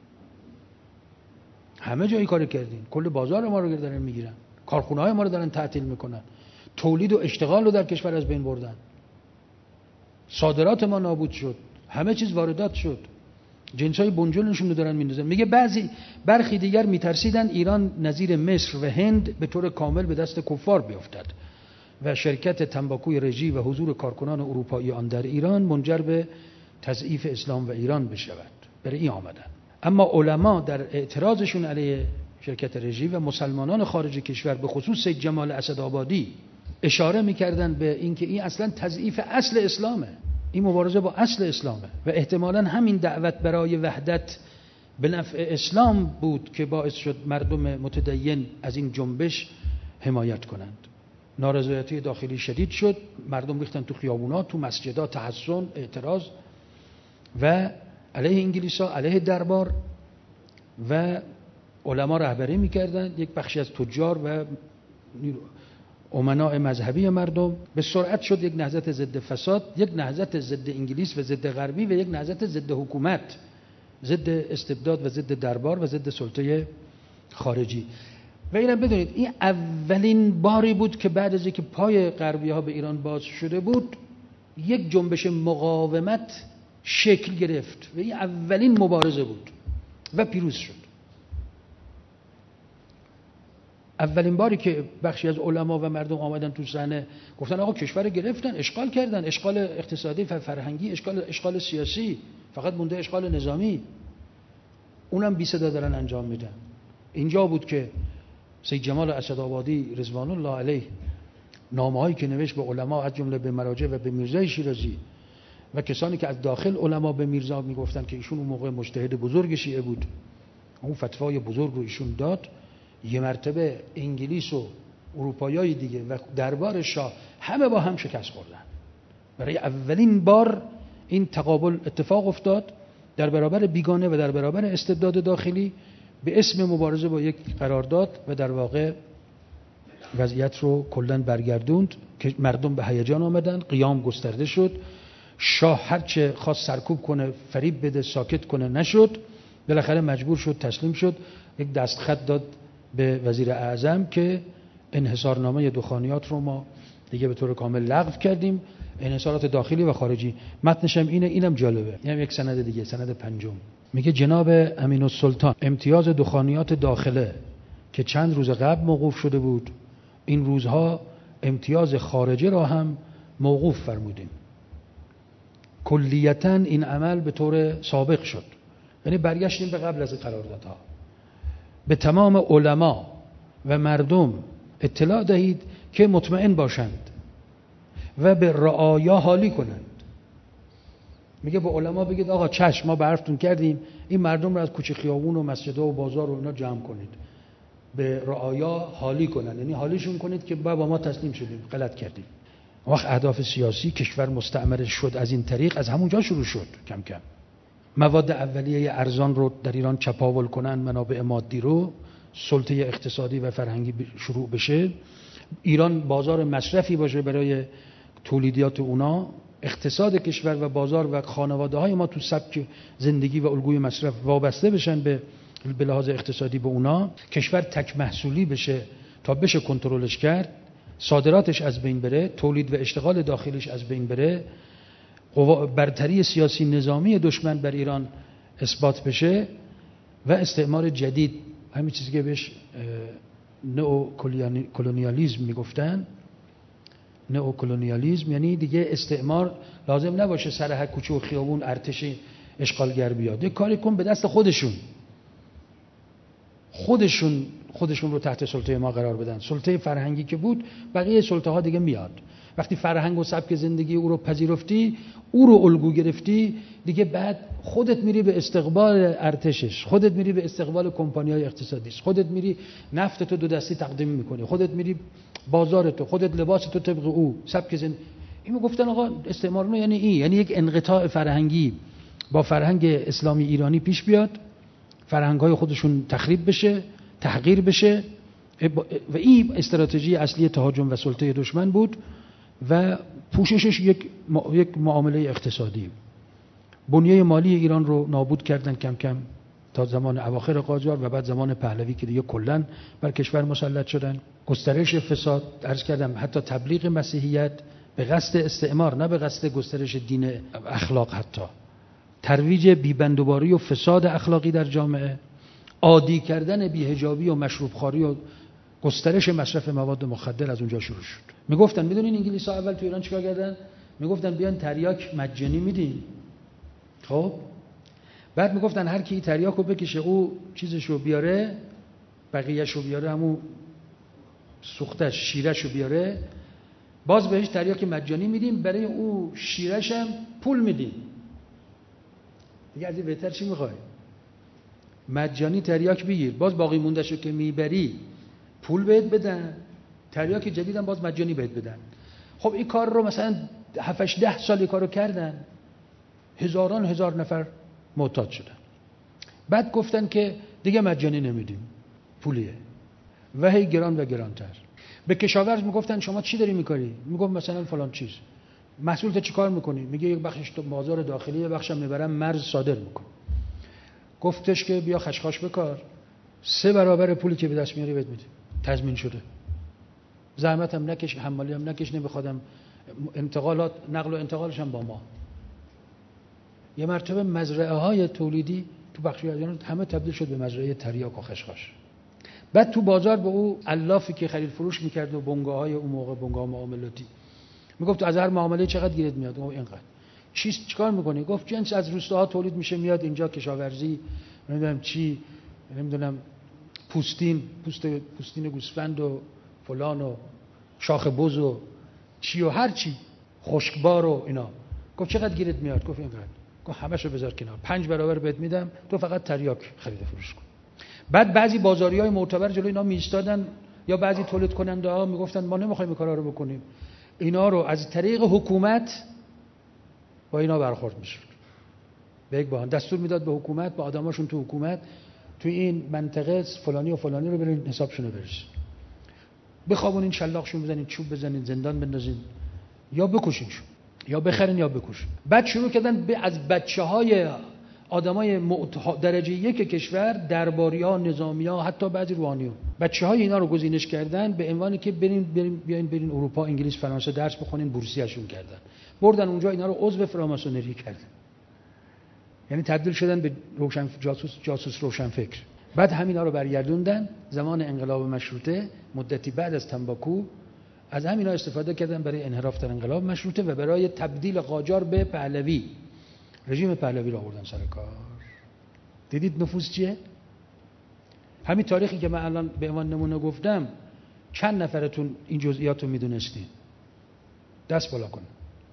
همه جایی کار کردین، کل بازار ما رو دارن میگیرن، کارخونه‌های ما رو دارن تعطیل میکنن، تولید و اشتغال رو در کشور از بین بردن، صادرات ما نابود شد، همه چیز واردات شد، جنسای بنجلشون رو دارن میندازن. میگه برخی دیگر میترسیدن ایران نظیر مصر و هند به طور کامل به دست کفار بیفتد و شرکت تنباکوی رژی و حضور کارکنان اروپایی آن در ایران منجر به تضعیف اسلام و ایران بشود. برای این آمدن. اما علما در اعتراضشون علیه شرکت رژی و مسلمانان خارج کشور به خصوص سید جمال اسدآبادی اشاره میکردن به اینکه این اصلا تضعیف اصل اسلامه، این مبارزه با اصل اسلامه و احتمالاً همین دعوت برای وحدت به نفع اسلام بود که باعث شد مردم متدین از این جنبش حمایت کنند. نارضایتی داخلی شدید شد، مردم ریختن تو خیابونا، تو مسجدها، تحصن، اعتراض و علیه انگلیس‌ها، علیه دربار و علما رهبری می‌کردند. یک بخشی از تجار و امناء مذهبی مردم به سرعت شد یک نهضت ضد فساد، یک نهضت ضد انگلیس و ضد غربی و یک نهضت ضد حکومت، ضد استبداد و ضد دربار و ضد سلطه خارجی. و اینم بدونید این اولین باری بود که بعد از اینکه پای غربی‌ها به ایران باز شده بود یک جنبش مقاومت شکل گرفت و این اولین مبارزه بود و پیروز شد. اولین باری که بخشی از علما و مردم آمدن تو صحنه گفتن آقا کشور رو گرفتن، اشغال کردن، اشغال اقتصادی و فرهنگی، اشغال سیاسی، فقط مونده اشغال نظامی، اونم بی صدا دارن انجام میدن. اینجا بود که سید جمال اسدآبادی رضوان الله علیه نامه‌هایی که نوشت به علما از جمله به مراجع و به میرزای شیرازی و کسانی که از داخل علما به میرزا میگفتن که ایشون اون موقع مجتهد بزرگ شیعه بود، اون فتوای بزرگ رو ایشون داد، یه مرتبه انگلیس و اروپاییای دیگه و دربار شاه همه با هم شکست خوردن. برای اولین بار این تقابل اتفاق افتاد در برابر بیگانه و در برابر استبداد داخلی به اسم مبارزه با یک قرارداد و در واقع وضعیت رو کلاً برگردوند که مردم به هیجان آمدن، قیام گسترده شد، شاه هرچه خواست سرکوب کنه، فریب بده، ساکت کنه، نشد، بالاخره مجبور شد تسلیم شد، یک دستخط داد به وزیر اعظم که انحصارنامه دخانیات رو ما دیگه به طور کامل لغو کردیم، انحصارات داخلی و خارجی. متنش هم اینم جالبه، اینم یک سند دیگه، سند پنجم. میگه جناب امین السلطان امتیاز دخانیات داخله که چند روز قبل موقوف شده بود، این روزها امتیاز خارجه را هم موقوف فرمودیم. کلیتاً این عمل به طور سابق شد، یعنی برگشتیم به قبل از قراردادها. به تمام علما و مردم اطلاع دهید که مطمئن باشند و به رعایا حالی کنند. میگه به علما بگید آقا چشم، ما به حرفتون کردیم، این مردم رو از کوچه خیابون و مسجدها و بازار و اینا جمع کنید. به رعایا حالی کنن، یعنی حالیشون کنید که با ما تسلیم شدیم، غلط کردیم. وقت اهداف سیاسی کشور مستعمره شد، از این طریق از همونجا شروع شد. کم کم مواد اولیه ارزان رو در ایران چپاول کنن، منابع مادی رو، سلطه اقتصادی و فرهنگی شروع بشه، ایران بازار مصرفی باشه برای تولیدات اونا، اقتصاد کشور و بازار و خانواده های ما تو سبک زندگی و الگوی مصرف وابسته بشن به لحاظ اقتصادی به اونا، کشور تک محصولی بشه تا بشه کنترلش کرد، صادراتش از بین بره، تولید و اشتغال داخلیش از بین بره، برتری سیاسی نظامی دشمن بر ایران اثبات بشه و استعمار جدید، همین چیزی که بهش نئوکلونیالیسم میگفتن، نئوکلونیالیسم یعنی دیگه استعمار لازم نباشه سر هر کوچه و خیابون ارتش اشغالگر بیاد، یک کاری کن به دست خودشون رو تحت سلطه ما قرار بدن. سلطه فرهنگی که بود، بقیه سلطه ها دیگه میاد. وقتی فرهنگ و سبک زندگی او رو پذیرفتی، او رو الگو گرفتی، دیگه بعد خودت میری به استقبال ارتشش، خودت میری به استقبال کمپانی‌های اقتصادیش، خودت میری نفتتو دو دستی تقدیم میکنی، خودت میری بازارتو، خودت لباستو طبق او، سبک زندگی. اینو گفتن آقا استعمار یعنی این، یعنی یک انقطاع فرهنگی با فرهنگ اسلامی ایرانی پیش بیاد، فرهنگ‌های خودشون تخریب بشه، تحقیر بشه، و این استراتژی اصلی تهاجم و سلطه دشمن بود و پوششش یک معامله اقتصادی. بنیه مالی ایران رو نابود کردن کم کم تا زمان اواخر قاجار و بعد زمان پهلوی که دیگه کلاً بر کشور مسلط شدن. گسترش فساد، عرض کردم حتی تبلیغ مسیحیت به قصد استعمار، نه به قصد گسترش دین اخلاق، حتی ترویج بی‌بندوباری و فساد اخلاقی در جامعه، عادی کردن بی‌حجابی و مشروبخواری و گسترش مصرف مواد مخدر از اونجا شروع شد. میگفتن میدونین انگلیس‌ها اول تو ایران چیکار کردن؟ میگفتن بیان تریاک مجانی میدین. خب بعد میگفتن هر کی تریاکو بکشه او چیزشو بیاره، بقیه‌شو بیاره، همون سوختش شیرهشو بیاره، باز بهش تریاک مجانی میدیم، برای او شیرهش هم پول میدیم. دیگه از این بهتر چی میخوای؟ مجانی تریاک بگیر، باز باقی موندهشو که میبری پول بهت بدن، تریاک جدیدم باز مجانی بهت بدن. خب این کار رو مثلا 7-10 سال کارو کردن، هزار نفر معتاد شدن. بعد گفتن که دیگه مجانی نمیدیم، پولیه و هی گران و گرانتر. به کشاورز میگفتن شما چی داری میکاری؟ میگفت مثلا فلان چیز. محصولت چی کار میکنی؟ میگه یک بخشش تو بازار داخلی، یک بخشم میبرم مرز صادر میکنم. گفتش که بیا خشخاش بکار، 3 برابر پولی که به دست میاری بهت میده، تضمین شده. زحمت هم نکش، حمالی هم نکش، نمیخوادم انتقالات، نقل و انتقالش هم با ما. یه مرتبه مزرعه های تولیدی تو بخشی از ایران همه تبدیل شد به مزرعه تریاک و خشخاش. بعد تو بازار به او علافی که خرید فروش میکرد و بنگاهای اون موقع، بنگاه معاملاتی، میگفت از هر معامله چقدر گیرت میاد؟ گفت اینقدر. چیکار میکنی؟ گفت جنس از روستاها تولید میشه میاد اینجا، کشاورزی، نمیدونم چی، نمیدونم پوستین گوسفند و فلان و شاخ بز و چی و هر چی، خشکبار و اینا. گفت چقدر گیرت میاد؟ گفت اینقدر. گفت همشو بذار کنار، 5 برابر بهت میدم، تو فقط تریاک خرید فروش کن. بعد بعضی بازاریای معتبر جلوی اینا میایستادن، یا بعضی تولید کننده ها میگفتن ما نمیخوایم این کارا رو بکنیم، اینا رو از طریق حکومت با اینا برخورد میشد. به یک بهانه دستور میداد به حکومت، با آدماشون تو حکومت، تو این منطقه فلانی و فلانی رو برین حسابشون رو برسید، بخوابونین، شلاقشون بزنین، چوب بزنین، زندان بندازین، یا بکشینشون، یا بخرین یا بکشین. بعد شروع کردن از بچه‌های آدمای درجه 1 کشور، درباری‌ها، نظامی‌ها، حتی بعضی روحانیون، بچه‌های اینا رو گزینش کردن به عنوانی که برین اروپا، انگلیس، فرانسه درس بخونین، بورسیه‌شون کردن. بردن اونجا اینا رو عضو فراماسونری کردن. یعنی تبدیل شدن به جاسوس روشنفکر. بعد همینا رو برگردوندن زمان انقلاب مشروطه، مدتی بعد از تنباکو، از همینا استفاده کردن برای انحراف در انقلاب مشروطه و برای تبدیل قاجار به پهلوی. رژیم پهلوی رو آوردن سر کار. دیدید نفوذ چیه؟ همین تاریخی که من الان به عنوان نمونه گفتم، چند نفرتون این جزئیات رو میدونستین؟ دست بالا کن.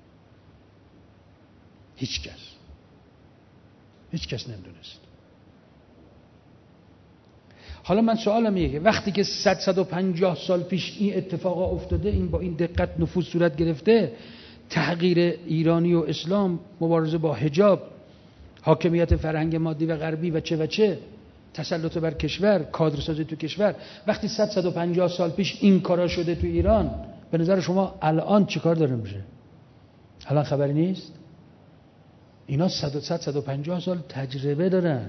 هیچ کس نمیدونست. حالا من سوالم اینه که وقتی که 150 سال پیش این اتفاقا افتاده، این با این دقت نفوذ صورت گرفته، تحقیر ایرانی و اسلام، مبارزه با حجاب، حاکمیت فرهنگ مادی و غربی و چه تسلط بر کشور، کادرسازی تو کشور، وقتی 150 سال پیش این کارا شده تو ایران، به نظر شما الان چی کار داره میشه؟ الان خبری نیست؟ اینا 150 سال تجربه دارن.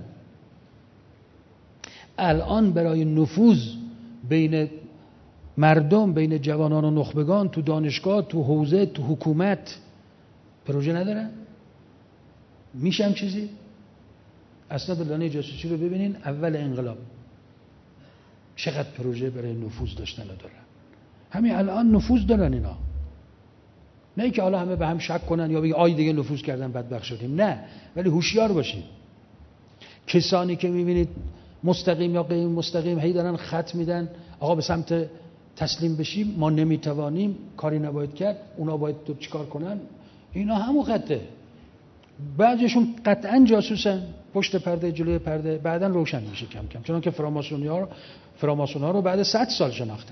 الان برای نفوذ بین مردم، بین جوانان و نخبگان، تو دانشگاه، تو حوزه، تو حکومت پروژه ندارن؟ میشه هم چیزی؟ اسناد لانه جاسوسی رو ببینین اول انقلاب چقدر پروژه برای نفوذ داشتن و دارن. همین الان نفوذ دارن اینا. نه که حالا همه به هم شک کنن یا بگن آی دیگه نفوذ کردن بدبخت شدیم، نه، ولی هوشیار باشید. کسانی که میبینید مستقیم یا غیر مستقیم هی دارن خط میدن آقا به سمت تسلیم بشیم، ما نمیتوانیم، کاری نباید کرد، اونا باید چیکار کنن، اینا همون خطه. بعضیشون قطعا جاسوسن، پشت پرده جلوی پرده، بعدن روشن میشه کم کم، چون که فراماسون ها رو بعد 100 سال شناختن.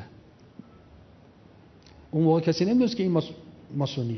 اون موقع کسی نمیدونست که این ماسونیه.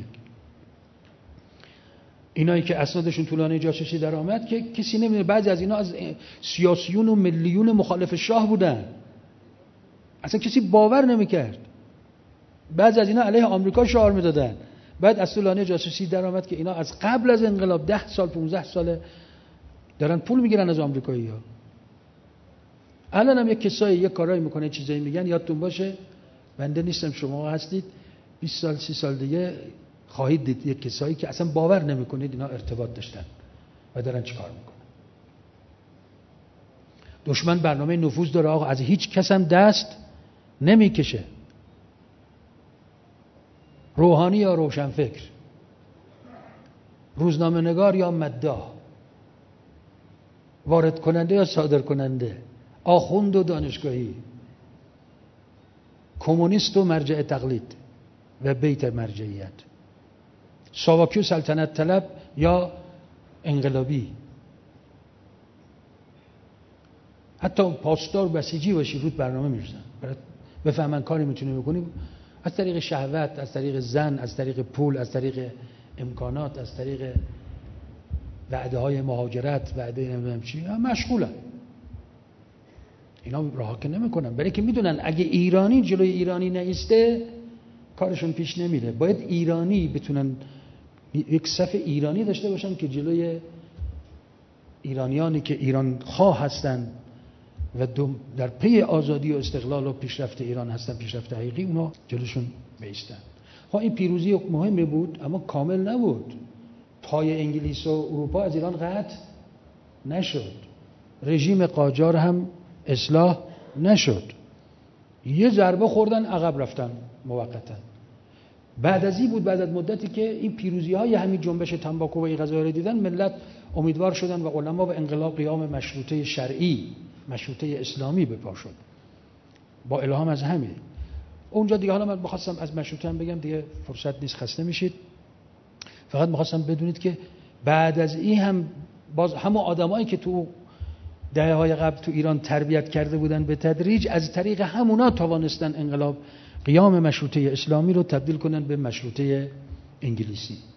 اینایی که اسنادشون طولانی جاسوسی در آمد که کسی نمیدونه. بعضی از اینا از سیاسیون و ملیون مخالف شاه بودن، اصلا کسی باور نمیکرد. بعضی از اینا علیه آمریکا شعار میدادن. بعد از طولانی جاسوسی در آمد که اینا از قبل از انقلاب 10 سال 15 ساله دارن پول میگیرن از آمریکایی‌ها. الان هم یک کسایی یک کارایی میکنه، چیزایی میگن، یادتون باشه بنده نیستم شما هستید، 20 سال 30 سال دیگه خواهید دید یک کسایی که اصلا باور نمیکنید اینا ارتباط داشتن و دارن چیکار میکنن. دشمن برنامه نفوذ داره آقا، از هیچ کس هم دست نمیکشه. روحانی یا روشنفکر، روزنامه نگار یا مداح، وارد کننده یا صادر کننده، آخوند و دانشگاهی، کمونیست و مرجع تقلید و بیت مرجعیت، ساواکی و سلطنت طلب یا انقلابی، حتی پاسدار بسیجی باشی رود برنامه می‌ریزن برات بفهمن کاری میتونیم بکنیم، از طریق شهوت، از طریق زن، از طریق پول، از طریق امکانات، از طریق وعده های مهاجرت، وعده نمیدونم چی، مشغولن. اینا راه که نمیکنن، برای که میدونن اگه ایرانی جلوی ایرانی نیسته کارشون پیش نمیره. باید ایرانی بتونن یک صف ایرانی داشته باشن که جلوی ایرانیانی که ایران خواه هستن و در پی آزادی و استقلال و پیشرفت ایران هستن، پیشرفت حقیقی، اونا جلوشون بیستن. خب این پیروزی مهمی بود اما کامل نبود. پای انگلیس و اروپا از ایران قطع نشد، رژیم قاجار هم اصلاح نشد، یه ضربه خوردن عقب رفتن موقتا. بعد از این بود، بعد از مدتی که این پیروزی های همین جنبش تنباکو و این قضایا رو دیدن، ملت امیدوار شدن و علما به انقلاب قیام مشروطه شرعی، مشروطه اسلامی به پا شد با الهام از همین. اونجا دیگه حالا من بخواستم از مشروطه هم بگم، دیگه فرصت نیست، خسته میشید. فقط می‌خواستم بدونید که بعد از این هم باز همون آدمایی که تو دهه‌های قبل تو ایران تربیت کرده بودن به تدریج از طریق همونا توانستن انقلاب قیام مشروطه اسلامی رو تبدیل کنن به مشروطه انگلیسی.